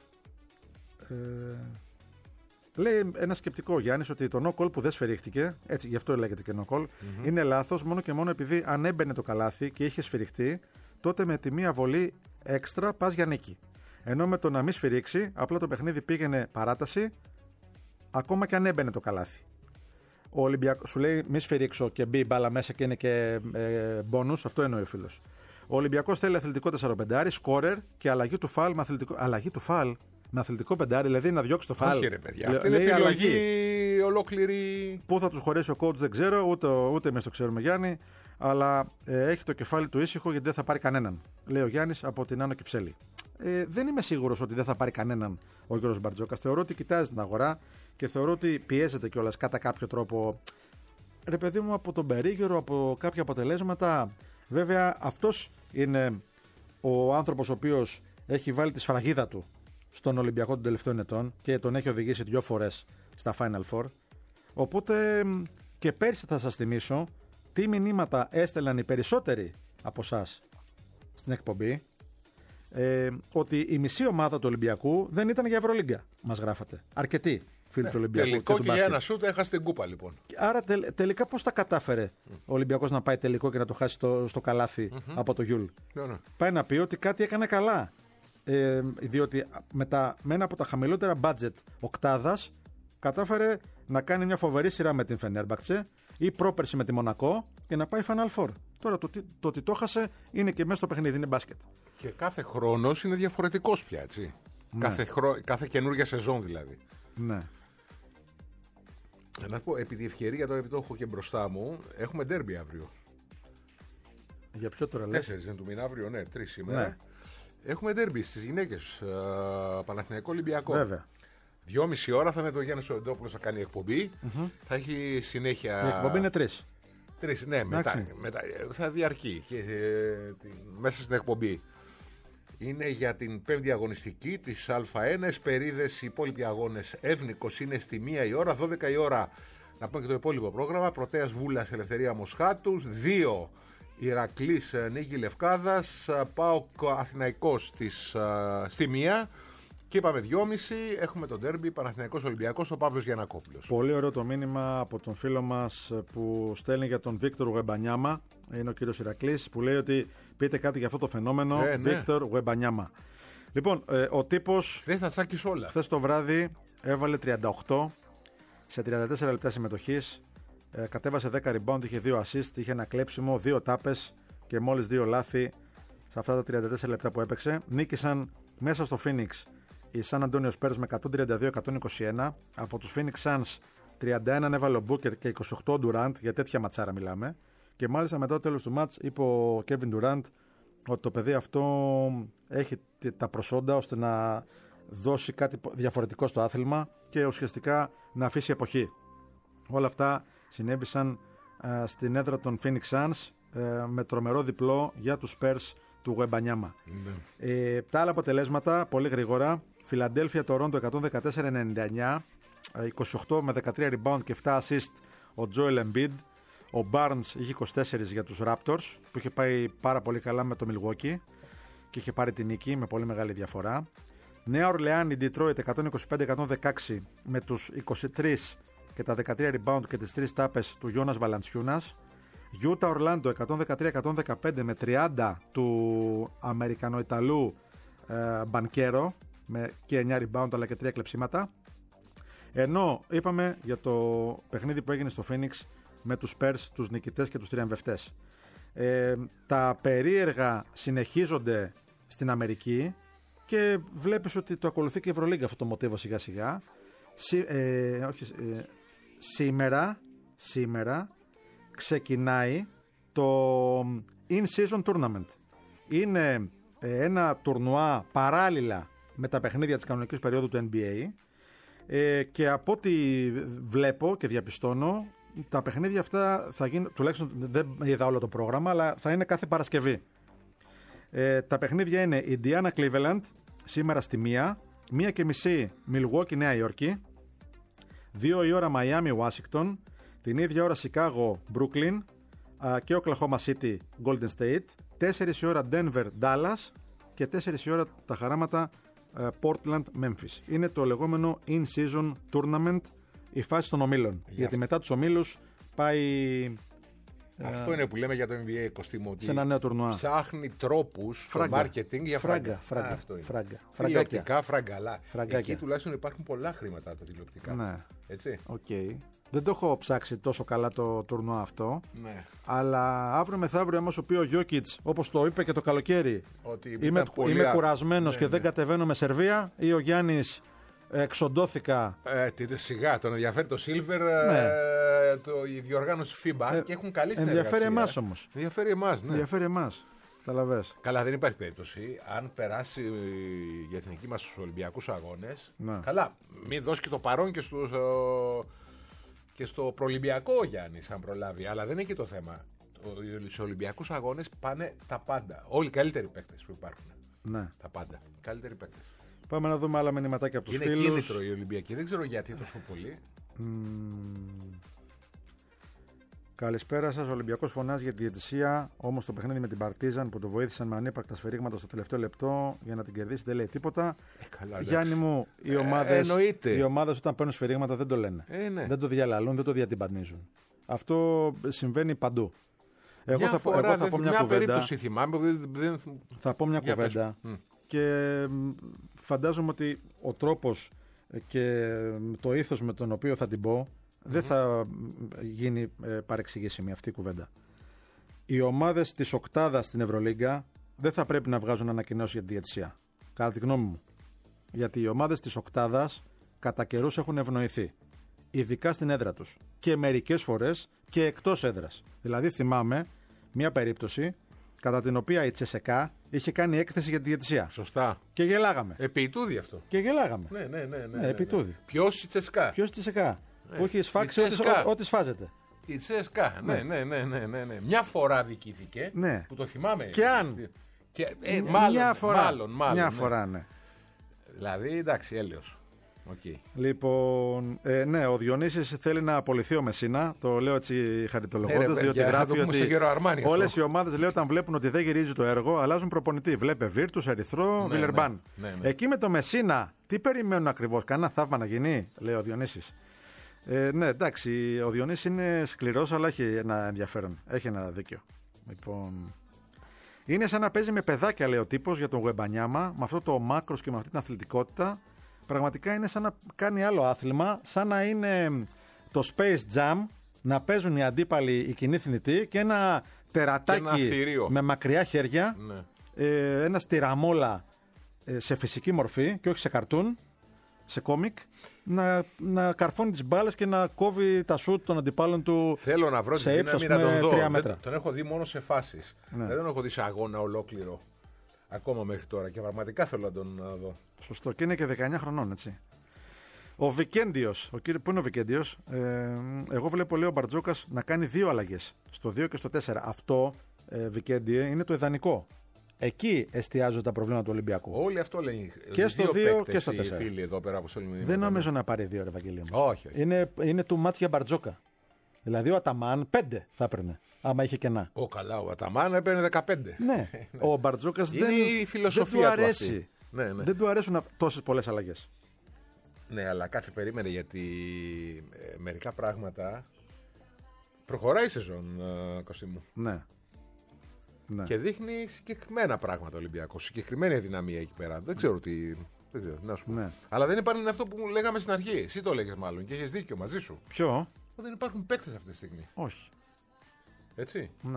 Speaker 4: Ε, λέει ένα σκεπτικό ο Γιάννης ότι το no call που δεν σφυρίχτηκε, έτσι γι' αυτό λέγεται και no call, mm-hmm. είναι λάθος μόνο και μόνο επειδή αν έμπαινε το καλάθι και είχε σφυριχτεί, τότε με τη μία βολή έξτρα πας για νίκη. Ενώ με το να μην σφυρίξει, απλά το παιχνίδι πήγαινε παράταση, ακόμα και αν έμπαινε το καλάθι. Ο Ολυμπιακός σου λέει μη σφυρίξω και μπει μπάλα μέσα και είναι και ε, bonus, αυτό εννοεί ο φίλος. Ο Ολυμπιακός θέλει αθλητικό τέσσερα πέντε, σκόρερ και αλλαγή του φαλ με αθλητικό. Αλλαγή του φαλ. Με αθλητικό πεντάρι, δηλαδή να διώξει το φάουλ.
Speaker 5: Όχι, ρε παιδιά. Αυτή είναι επιλογή αλλαγή. Ολόκληρη.
Speaker 4: Πού θα του χωρέσει ο coach δεν ξέρω, ούτε, ούτε εμείς το ξέρουμε, Γιάννη. Αλλά ε, έχει το κεφάλι του ήσυχο γιατί δεν θα πάρει κανέναν. Λέει ο Γιάννης από την Άνω Κυψέλη. Ε, δεν είμαι σίγουρος ότι δεν θα πάρει κανέναν ο Γιώργος Μπαρτζόκας. Θεωρώ ότι κοιτάζει την αγορά και θεωρώ ότι πιέζεται κιόλας κατά κάποιο τρόπο. Ρε παιδί μου, από τον περίγυρο, από κάποια αποτελέσματα. Βέβαια, αυτός είναι ο άνθρωπος ο οποίος έχει βάλει τη σφραγίδα του στον Ολυμπιακό των τελευταίων ετών και τον έχει οδηγήσει δύο φορές στα Final Four. Οπότε και πέρσι θα σας θυμίσω τι μηνύματα έστελναν οι περισσότεροι από εσάς στην εκπομπή, ε, ότι η μισή ομάδα του Ολυμπιακού δεν ήταν για Ευρωλίγκα, μας γράφατε. Αρκετοί φίλοι ναι, του Ολυμπιακού.
Speaker 5: Τελικό
Speaker 4: και,
Speaker 5: και για ένα σούτ έχασε την κούπα λοιπόν.
Speaker 4: Άρα τε, τελικά πώς τα κατάφερε mm. ο Ολυμπιακός να πάει τελικό και να το χάσει στο, στο καλάθι mm-hmm. από το Γιούλ. Yeah, yeah. Πάει να πει ότι κάτι έκανε καλά. Ε, διότι με, τα, με ένα από τα χαμηλότερα budget οκτάδας κατάφερε να κάνει μια φοβερή σειρά με την Φενέρμπαχτσε ή πρόπερση με τη Μονακό και να πάει Final Four. Τώρα το, το ότι το χάσε είναι και μέσα στο παιχνίδι, είναι μπάσκετ.
Speaker 5: Και κάθε χρόνος είναι διαφορετικός πια, έτσι. Ναι. Κάθε, χρό, κάθε καινούργια σεζόν δηλαδή.
Speaker 4: Ναι.
Speaker 5: Να πω, επί τη ευκαιρία τώρα, επειδή το έχω και μπροστά μου, έχουμε ντέρμπι αύριο.
Speaker 4: Για ποιο τώρα λες?
Speaker 5: Τέσσερις είναι του μήνα αύριο, ναι, τρεις σήμερα.
Speaker 4: Ναι.
Speaker 5: Έχουμε ντέρμπι στις γυναίκες, uh, Παναθηναϊκό Ολυμπιακό.
Speaker 4: Βέβαια.
Speaker 5: Δυόμιση ώρα θα είναι το Γιάννης Ορεντόπουλος, θα κάνει εκπομπή. Mm-hmm. Θα έχει συνέχεια.
Speaker 4: Η εκπομπή είναι τρεις.
Speaker 5: Τρεις, ναι, μετά, μετά, θα διαρκεί και, ε, τη, μέσα στην εκπομπή. Είναι για την πέμπτη αγωνιστική της Α1. Εσπερίδες, οι υπόλοιποι αγώνες. Εύνικος είναι στη μία η ώρα, δώδεκα η ώρα. Να πούμε και το υπόλοιπο πρόγραμμα. Πρωτέας Βούλας, Ελευθερία Μοσχάτους. δύο. Ηρακλής Νίκη Λευκάδας, ΠΑΟΚ Αθηναϊκός της, α, στη μία και είπαμε δυόμιση, έχουμε τον ντέρμπι Παναθηναϊκός Ολυμπιακός, ο Παύλος Γιαννακόπουλος.
Speaker 4: Πολύ ωραίο το μήνυμα από τον φίλο μας που στέλνει για τον Βίκτορ Γουεμπανιάμα, είναι ο κύριος Ηρακλής, που λέει ότι πείτε κάτι για αυτό το φαινόμενο, ε, ναι. Βίκτορ Γουεμπανιάμα. Λοιπόν, ε, ο τύπος
Speaker 5: δεν θα τσάκεις όλα.
Speaker 4: Χθες το βράδυ έβαλε τριάντα οκτώ σε τριάντα τέσσερα λεπτά συμμετοχής. Ε, κατέβασε δέκα rebound, είχε δύο assist, είχε ένα κλέψιμο, δύο τάπες και μόλις δύο λάθη σε αυτά τα τριάντα τέσσερα λεπτά που έπαιξε. Νίκησαν μέσα στο Phoenix η San Antonio Spurs με εκατόν τριάντα δύο εκατόν είκοσι ένα. Από τους Phoenix Suns τριάντα ένα έβαλε ο Booker και είκοσι οκτώ ο Durant. Για τέτοια ματσάρα μιλάμε. Και μάλιστα μετά το τέλος του μάτς είπε ο Kevin Durant ότι το παιδί αυτό έχει τα προσόντα ώστε να δώσει κάτι διαφορετικό στο άθλημα και ουσιαστικά να αφήσει εποχή. Όλα αυτά συνέβησαν ε, στην έδρα των Phoenix Suns ε, με τρομερό διπλό για τους Spurs του Wembanyama. Mm-hmm. Ε, τα άλλα αποτελέσματα πολύ γρήγορα. Φιλαντέλφια Τορόντο εκατόν δεκατέσσερα ενενήντα εννιά, είκοσι οκτώ με δεκατρία rebound και επτά assist ο Joel Embiid. Ο Barnes είχε είκοσι τέσσερα για τους Raptors που είχε πάει πάρα πολύ καλά με το Milwaukee και είχε πάρει την νίκη με πολύ μεγάλη διαφορά. Νέα Ορλεάνη Detroit εκατόν είκοσι πέντε εκατόν δεκαέξι με τους είκοσι τρία και τα δεκατρία rebound και τις τρεις τάπες του Γιώνας Βαλαντσιούνας. Utah Orlando εκατόν δεκατρία εκατόν δεκαπέντε με τριάντα του Αμερικανοϊταλού ε, Μπανκέρο με και εννιά rebound αλλά και τρία κλεψίματα. Ενώ είπαμε για το παιχνίδι που έγινε στο Phoenix με τους Spurs, τους νικητές και τους τριαμβευτές. Ε, τα περίεργα συνεχίζονται στην Αμερική και βλέπεις ότι το ακολουθεί και η Ευρωλίγκα αυτό το μοτίβο σιγά σιγά. Σι, ε, όχι, ε, σήμερα, σήμερα ξεκινάει το In-Season Tournament. Είναι ε, ένα τουρνουά παράλληλα με τα παιχνίδια της κανονικής περίοδου του N B A ε, και από ό,τι βλέπω και διαπιστώνω τα παιχνίδια αυτά θα γίνουν, τουλάχιστον δεν είδα όλο το πρόγραμμα, αλλά θα είναι κάθε Παρασκευή. Ε, τα παιχνίδια είναι Indiana Cleveland σήμερα στη μία, μία και μισή Milwaukee Νέα Υόρκη, δύο η ώρα Miami Washington, την ίδια ώρα Chicago Brooklyn και Oklahoma City Golden State, τέσσερις η ώρα Denver Dallas και τέσσερις η ώρα τα χαράματα Portland Memphis. Είναι το λεγόμενο In-Season Tournament, η φάση των ομίλων. Για γιατί μετά τους ομίλους πάει.
Speaker 5: Αυτό ε, είναι που λέμε για το N B A, Κωστίμο, ότι
Speaker 4: σε ένα νέο τουρνουά.
Speaker 5: Ψάχνει τρόπους στο marketing για φράγκα.
Speaker 4: Φράγκα, Α, αυτό είναι. Φράγκα.
Speaker 5: Τηλεοπτικά, φραγκαλά. Εκεί τουλάχιστον υπάρχουν πολλά χρήματα τα τηλεοπτικά.
Speaker 4: Ναι.
Speaker 5: Έτσι.
Speaker 4: Okay. Δεν το έχω ψάξει τόσο καλά το τουρνουά αυτό.
Speaker 5: Ναι.
Speaker 4: Αλλά αύριο μεθαύριο, άμα σου πει ο Γιόκιτς, όπως το είπε και το καλοκαίρι,
Speaker 5: ότι
Speaker 4: είμαι,
Speaker 5: πολύ...
Speaker 4: είμαι κουρασμένος
Speaker 5: ναι,
Speaker 4: και
Speaker 5: ναι.
Speaker 4: δεν κατεβαίνω με Σερβία, ή ο Γιάννης εξοντώθηκα.
Speaker 5: Ε, τι, σιγά, τον ενδιαφέρει το Silver,
Speaker 4: ναι.
Speaker 5: ε, το, η διοργάνωση φίμπα ε, και έχουν καλή συνεργασία.
Speaker 4: Ενδιαφέρει εμάς όμως.
Speaker 5: Ενδιαφέρει εμάς, ναι.
Speaker 4: Ενδιαφέρει εμάς. Καταλαβες.
Speaker 5: Καλά, δεν υπάρχει περίπτωση. Αν περάσει η εθνική μας στους Ολυμπιακούς Αγώνες,
Speaker 4: ναι.
Speaker 5: καλά, μην δώσει και το παρόν και, στους, και στο προολυμπιακό ο Γιάννης, αν προλάβει. Αλλά δεν είναι και το θέμα. Στους Ολυμπιακούς Αγώνες πάνε τα πάντα. Όλοι οι καλύτεροι παίκτες που υπάρχουν.
Speaker 4: Ναι.
Speaker 5: Τα πάντα. Καλύτεροι παίκτες.
Speaker 4: Πάμε να δούμε άλλα μηνυματάκια από τους
Speaker 5: είναι
Speaker 4: φίλους.
Speaker 5: Είναι κίνητρο οι Ολυμπιακοί. Δεν ξέρω γιατί τόσο πολύ.
Speaker 4: Mm. Καλησπέρα σας. Ο Ολυμπιακός φωνάζει για τη διαιτησία. Όμως το παιχνίδι με την Παρτίζαν που το βοήθησαν με ανύπαρκτα σφυρίγματα στο τελευταίο λεπτό για να την κερδίσει δεν λέει τίποτα.
Speaker 5: Ε, καλά,
Speaker 4: Γιάννη μου, οι ομάδες, ε, οι ομάδες όταν παίρνουν σφυρίγματα δεν το λένε.
Speaker 5: Ε, ναι.
Speaker 4: Δεν το διαλαλούν, δεν το διατυμπανίζουν. Αυτό συμβαίνει παντού. Εγώ μια θα,
Speaker 5: φορά,
Speaker 4: εγώ θα πω μια, μια κουβέντα.
Speaker 5: Περίπτωση θυμάμαι, δεν, δεν...
Speaker 4: Θα πω μια για κουβέντα. Mm. Και φαντάζομαι ότι ο τρόπος και το ήθος με τον οποίο θα την πω mm-hmm. δεν θα γίνει ε, παρεξηγήσιμη αυτή η κουβέντα. Οι ομάδες της οκτάδας στην Ευρωλίγκα δεν θα πρέπει να βγάζουν ανακοινώσεις για τη διαιτησία. Κατά τη γνώμη μου. Γιατί οι ομάδες της οκτάδας κατά καιρούς έχουν ευνοηθεί. Ειδικά στην έδρα τους. Και μερικές φορές και εκτός έδρας. Δηλαδή θυμάμαι μια περίπτωση κατά την οποία η Τσεσεκά είχε κάνει έκθεση για τη διαιτησία.
Speaker 5: Σωστά.
Speaker 4: Και γελάγαμε.
Speaker 5: Επί τούδη αυτό.
Speaker 4: Και γελάγαμε.
Speaker 5: Ναι, ναι, ναι. ναι,
Speaker 4: ναι, ναι επί τούδη.
Speaker 5: Ποιος η Τσεσεκά.
Speaker 4: Ποιος η Τσεσεκά. Ναι. Που έχει σφάξει ό,τι σφάζεται.
Speaker 5: Η Τσεσεκά. Ναι, ναι, ναι, ναι, ναι, ναι. Μια φορά δικήθηκε.
Speaker 4: Ναι.
Speaker 5: Που το θυμάμαι.
Speaker 4: Και αν.
Speaker 5: Και, ε, μάλλον,
Speaker 4: μια φορά.
Speaker 5: Μάλλον, μάλλον,
Speaker 4: μια
Speaker 5: ναι.
Speaker 4: φορά, ναι.
Speaker 5: Δηλαδή, εντάξει, έλεος. Okay.
Speaker 4: Λοιπόν, ε, ναι, ο Διονύσης θέλει να απολυθεί ο Μεσίνα. Το λέω έτσι χαριτολογώντας, διότι γράφει ότι όλες οι ομάδες λέει όταν βλέπουν ότι δεν γυρίζει το έργο, αλλάζουν προπονητή. Βλέπε Βίρτους, Ερυθρό, ναι, Βιλερμπάν. Ναι, ναι, ναι. Εκεί με το Μεσίνα, τι περιμένουν ακριβώς, κανένα θαύμα να γίνει, λέει ο Διονύσης. Ε, ναι, εντάξει, ο Διονύσης είναι σκληρός, αλλά έχει ένα ενδιαφέρον. Έχει ένα δίκιο. Λοιπόν. Είναι σαν να παίζει με παιδάκια, λέει ο τύπος, για τον Γουεμπανιάμα, με αυτό το μάκρος και με αυτή την αθλητικότητα. Πραγματικά είναι σαν να κάνει άλλο άθλημα, σαν να είναι το Space Jam, να παίζουν οι αντίπαλοι οι κοινοί θνητοί και ένα τερατάκι και ένα με μακριά χέρια, ναι. ε, ένα στυραμόλα σε φυσική μορφή και όχι σε καρτούν, σε κόμικ, να, να καρφώνει τις μπάλες και να κόβει τα σουτ των αντιπάλων του.
Speaker 5: Θέλω να βρω
Speaker 4: σε ύψος με
Speaker 5: τον
Speaker 4: τρία μέτρα.
Speaker 5: Δεν, τον έχω δει μόνο σε φάσεις. Ναι. Δεν τον έχω δει σε αγώνα ολόκληρο ακόμα μέχρι τώρα και πραγματικά θέλω να τον να δω.
Speaker 4: Σωστό, και είναι και δεκαεννιά χρονών, έτσι. Ο Βικέντιος, ο κύρι... πού είναι ο Βικέντιος, ε, εγώ βλέπω, λέει, ο Μπαρτζόκας να κάνει δύο αλλαγές, στο δύο και στο τέσσερα. Αυτό, ε, Βικέντιε, είναι το ιδανικό. Εκεί εστιάζονται τα προβλήματα του Ολυμπιακού.
Speaker 5: Όλοι αυτό λένε.
Speaker 4: Και στο δύο και στο τέσσερα.
Speaker 5: Φίλοι εδώ πέρα,
Speaker 4: δεν νομίζω να πάρει δύο, ρε Βαγγέλη.
Speaker 5: Όχι, όχι.
Speaker 4: Είναι, είναι του μάτς για Μπαρτζόκα. Δηλαδή ο Αταμάν πέντε θα έπαιρνε, άμα είχε κενά.
Speaker 5: Ο καλά, ο Αταμάν έπαιρνε δεκαπέντε.
Speaker 4: Ναι, ο Μπαρτζόκας δεν,
Speaker 5: η φιλοσοφία
Speaker 4: δεν του αρέσει.
Speaker 5: Του ναι, ναι.
Speaker 4: Δεν του αρέσουν τόσες πολλές αλλαγές.
Speaker 5: Ναι, αλλά κάτσε, περίμενε, γιατί ε, μερικά πράγματα προχωράει η σεζόν, ε, Κωστή μου.
Speaker 4: Ναι. Ναι.
Speaker 5: Και δείχνει συγκεκριμένα πράγματα ο Ολυμπιακός. Συγκεκριμένη αδυναμία εκεί πέρα. Δεν ξέρω τι. Δεν ξέρω, να σου πω.
Speaker 4: Ναι.
Speaker 5: Αλλά δεν υπάρχει αυτό που λέγαμε στην αρχή. Εσύ το έλεγες μάλλον και έχεις δίκιο μαζί σου.
Speaker 4: Ποιο?
Speaker 5: Δεν υπάρχουν παίκτες αυτή τη στιγμή.
Speaker 4: Όχι.
Speaker 5: Έτσι.
Speaker 4: Ναι.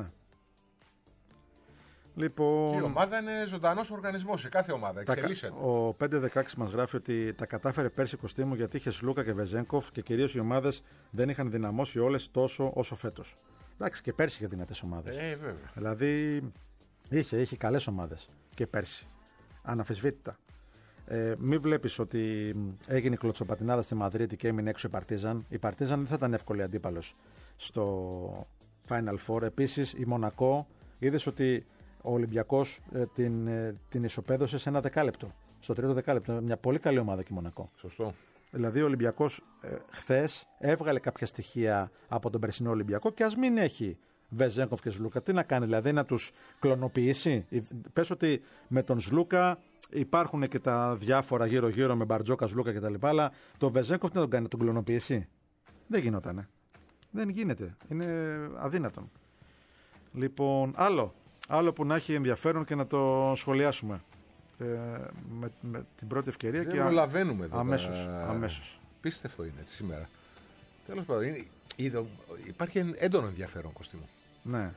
Speaker 4: Λοιπόν...
Speaker 5: Και η ομάδα είναι ζωντανός οργανισμός σε κάθε ομάδα. Εξελίσσεται.
Speaker 4: Ο πέντε δεκαέξι μας γράφει ότι τα κατάφερε πέρσι, Κωστή μου, γιατί είχε Σλούκα και Βεζένκοφ και κυρίως οι ομάδες δεν είχαν δυναμώσει όλες τόσο όσο φέτος. Εντάξει, και πέρσι είχε δυνατές ομάδες.
Speaker 5: Ε, βέβαια.
Speaker 4: Δηλαδή είχε, είχε καλές ομάδες και πέρσι. Αναφεσβήτητα. Ε, μην βλέπεις ότι έγινε η κλωτσοπατινάδα στη Μαδρίτη και έμεινε έξω η Παρτίζαν. Η Παρτίζαν δεν θα ήταν εύκολη αντίπαλος στο Final Four. Επίσης η Μονακό, είδες ότι ο Ολυμπιακός ε, την, ε, την ισοπαίδωσε σε ένα δεκάλεπτο. Στο τρίτο δεκάλεπτο. Μια πολύ καλή ομάδα και η Μονακό.
Speaker 5: Σωστό.
Speaker 4: Δηλαδή ο Ολυμπιακός ε, χθες έβγαλε κάποια στοιχεία από τον περσινό Ολυμπιακό και ας μην έχει Βεζένκοφ και Σλούκα. Τι να κάνει, δηλαδή να τους κλωνοποιήσει. Πες ότι με τον Σλούκα υπάρχουν και τα διάφορα γύρω-γύρω με Μπαρτζόκα, Σλούκα κτλ. Αλλά το Βεζένκοφ τι να τον κάνει, να τον κλωνοποιήσει. Δεν γινότανε. Δεν γίνεται. Είναι αδύνατον. Λοιπόν, άλλο. Άλλο που να έχει ενδιαφέρον και να το σχολιάσουμε. Ε, με, με την πρώτη ευκαιρία.
Speaker 5: Δεν
Speaker 4: και
Speaker 5: προλαβαίνουμε εδώ.
Speaker 4: Αμέσως,
Speaker 5: τα...
Speaker 4: αμέσως.
Speaker 5: Πίστευτο είναι σήμερα. Τέλος πάντων, είναι... υπάρχει έντονο ενδιαφέρον, Κωστή μου.
Speaker 4: Ναι.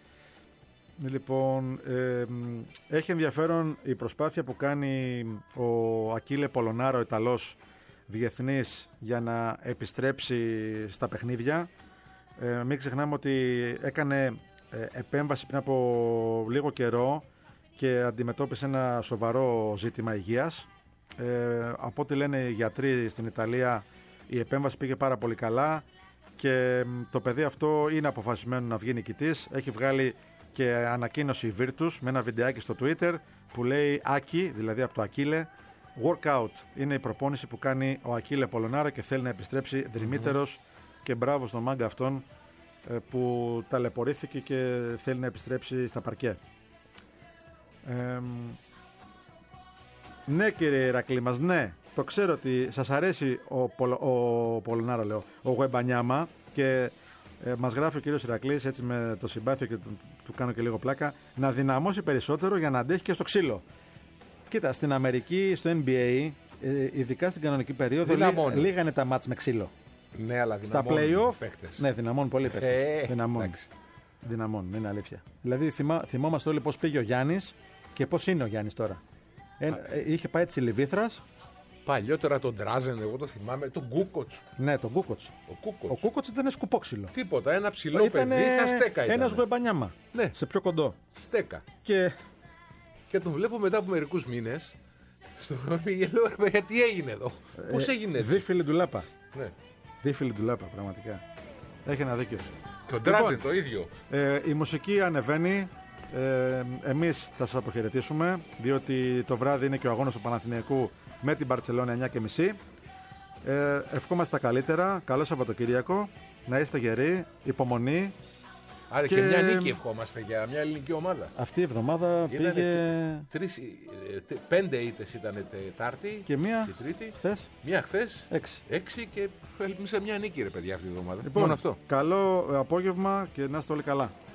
Speaker 4: Λοιπόν, ε, έχει ενδιαφέρον η προσπάθεια που κάνει ο Ακίλε Πολωνάρο, ο Ιταλός διεθνής, για να επιστρέψει στα παιχνίδια. Ε, μην ξεχνάμε ότι έκανε ε, επέμβαση πριν από λίγο καιρό και αντιμετώπισε ένα σοβαρό ζήτημα υγείας. Ε, από ό,τι λένε οι γιατροί στην Ιταλία, η επέμβαση πήγε πάρα πολύ καλά και το παιδί αυτό είναι αποφασισμένο να βγει νικητής. Έχει βγάλει και ανακοίνωση η Virtus με ένα βιντεάκι στο Twitter που λέει Άκη, δηλαδή από το Ακίλε, workout. Είναι η προπόνηση που κάνει ο Ακίλε Πολωνάρα και θέλει να επιστρέψει δρυμύτερος mm-hmm. και μπράβο στον μάγκα αυτόν που ταλαιπωρήθηκε και θέλει να επιστρέψει στα παρκέ. Ε, ναι, κύριε Ηρακλή μας, ναι. Το ξέρω ότι σας αρέσει ο, Πολο, ο Πολωνάρα, λέω, ο Γουεμπανιάμα και ε, μας γράφει ο κύριος Ηρακλής, έτσι με το συμπάθειο και του, του κάνω και λίγο πλάκα, να δυναμώσει περισσότερο για να αντέχει και στο ξύλο. Κοίτα, στην Αμερική, στο N B A, ε, ειδικά στην κανονική περίοδο, λί, λίγανε τα μάτς με ξύλο.
Speaker 5: Ναι, αλλά
Speaker 4: στα play-off, ναι, δυναμώνουν πολύ παίκτες.
Speaker 5: Ε,
Speaker 4: δυναμώνουν. Δυναμώνουν, είναι αλήθεια. Δηλαδή, θυμά, θυμόμαστε όλοι πώς πήγε ο Γιάννης και πώς είναι ο Γιάννης τώρα. Ε, είχε πάει τη Λιβύθρας.
Speaker 5: Παλιότερα τον Ντράζεν, εγώ το θυμάμαι, τον Κούκοτς.
Speaker 4: Ναι, τον Κούκοτς.
Speaker 5: Ο Κούκοτς,
Speaker 4: ο Κούκοτς ήταν σκουπόξυλο.
Speaker 5: Τίποτα, ένα ψηλό ήτανε παιδί, σαν στέκα ήταν.
Speaker 4: Ένας Γουεμπανιάμα.
Speaker 5: Ναι.
Speaker 4: Σε πιο κοντό.
Speaker 5: Στέκα.
Speaker 4: Και,
Speaker 5: και τον βλέπω μετά από μερικούς μήνες. Στο λέω, ρε παιδιά, τι έγινε εδώ. Ε, Πώς έγινε έτσι.
Speaker 4: Δίφυλη ντουλάπα.
Speaker 5: Ναι.
Speaker 4: Δίφυλη ντουλάπα, πραγματικά. Έχει ένα δίκιο.
Speaker 5: Τον Ντράζεν λοιπόν, το ίδιο.
Speaker 4: Ε, η μουσική ανεβαίνει. Ε, εμείς θα σας αποχαιρετήσουμε, διότι το βράδυ είναι και ο αγώνας του Παναθηναϊκού με την Μπαρτσελόνα εννιά και μισή. Ε, ευχόμαστε τα καλύτερα. Καλό Σαββατοκύριακο. Να είστε γεροί, υπομονή.
Speaker 5: Άρα και... και μια νίκη ευχόμαστε για μια ελληνική ομάδα.
Speaker 4: Αυτή η εβδομάδα ήτανε πήγε.
Speaker 5: Τρεις, πέντε ήττες ήταν Τετάρτη
Speaker 4: και μία
Speaker 5: και Τρίτη.
Speaker 4: Χθες.
Speaker 5: Μία χθες.
Speaker 4: Έξι.
Speaker 5: Έξι και ελπίζουμε μια νίκη, ρε παιδιά, αυτή η εβδομάδα.
Speaker 4: Λοιπόν,
Speaker 5: μόνο αυτό.
Speaker 4: Καλό απόγευμα και να είστε όλοι καλά.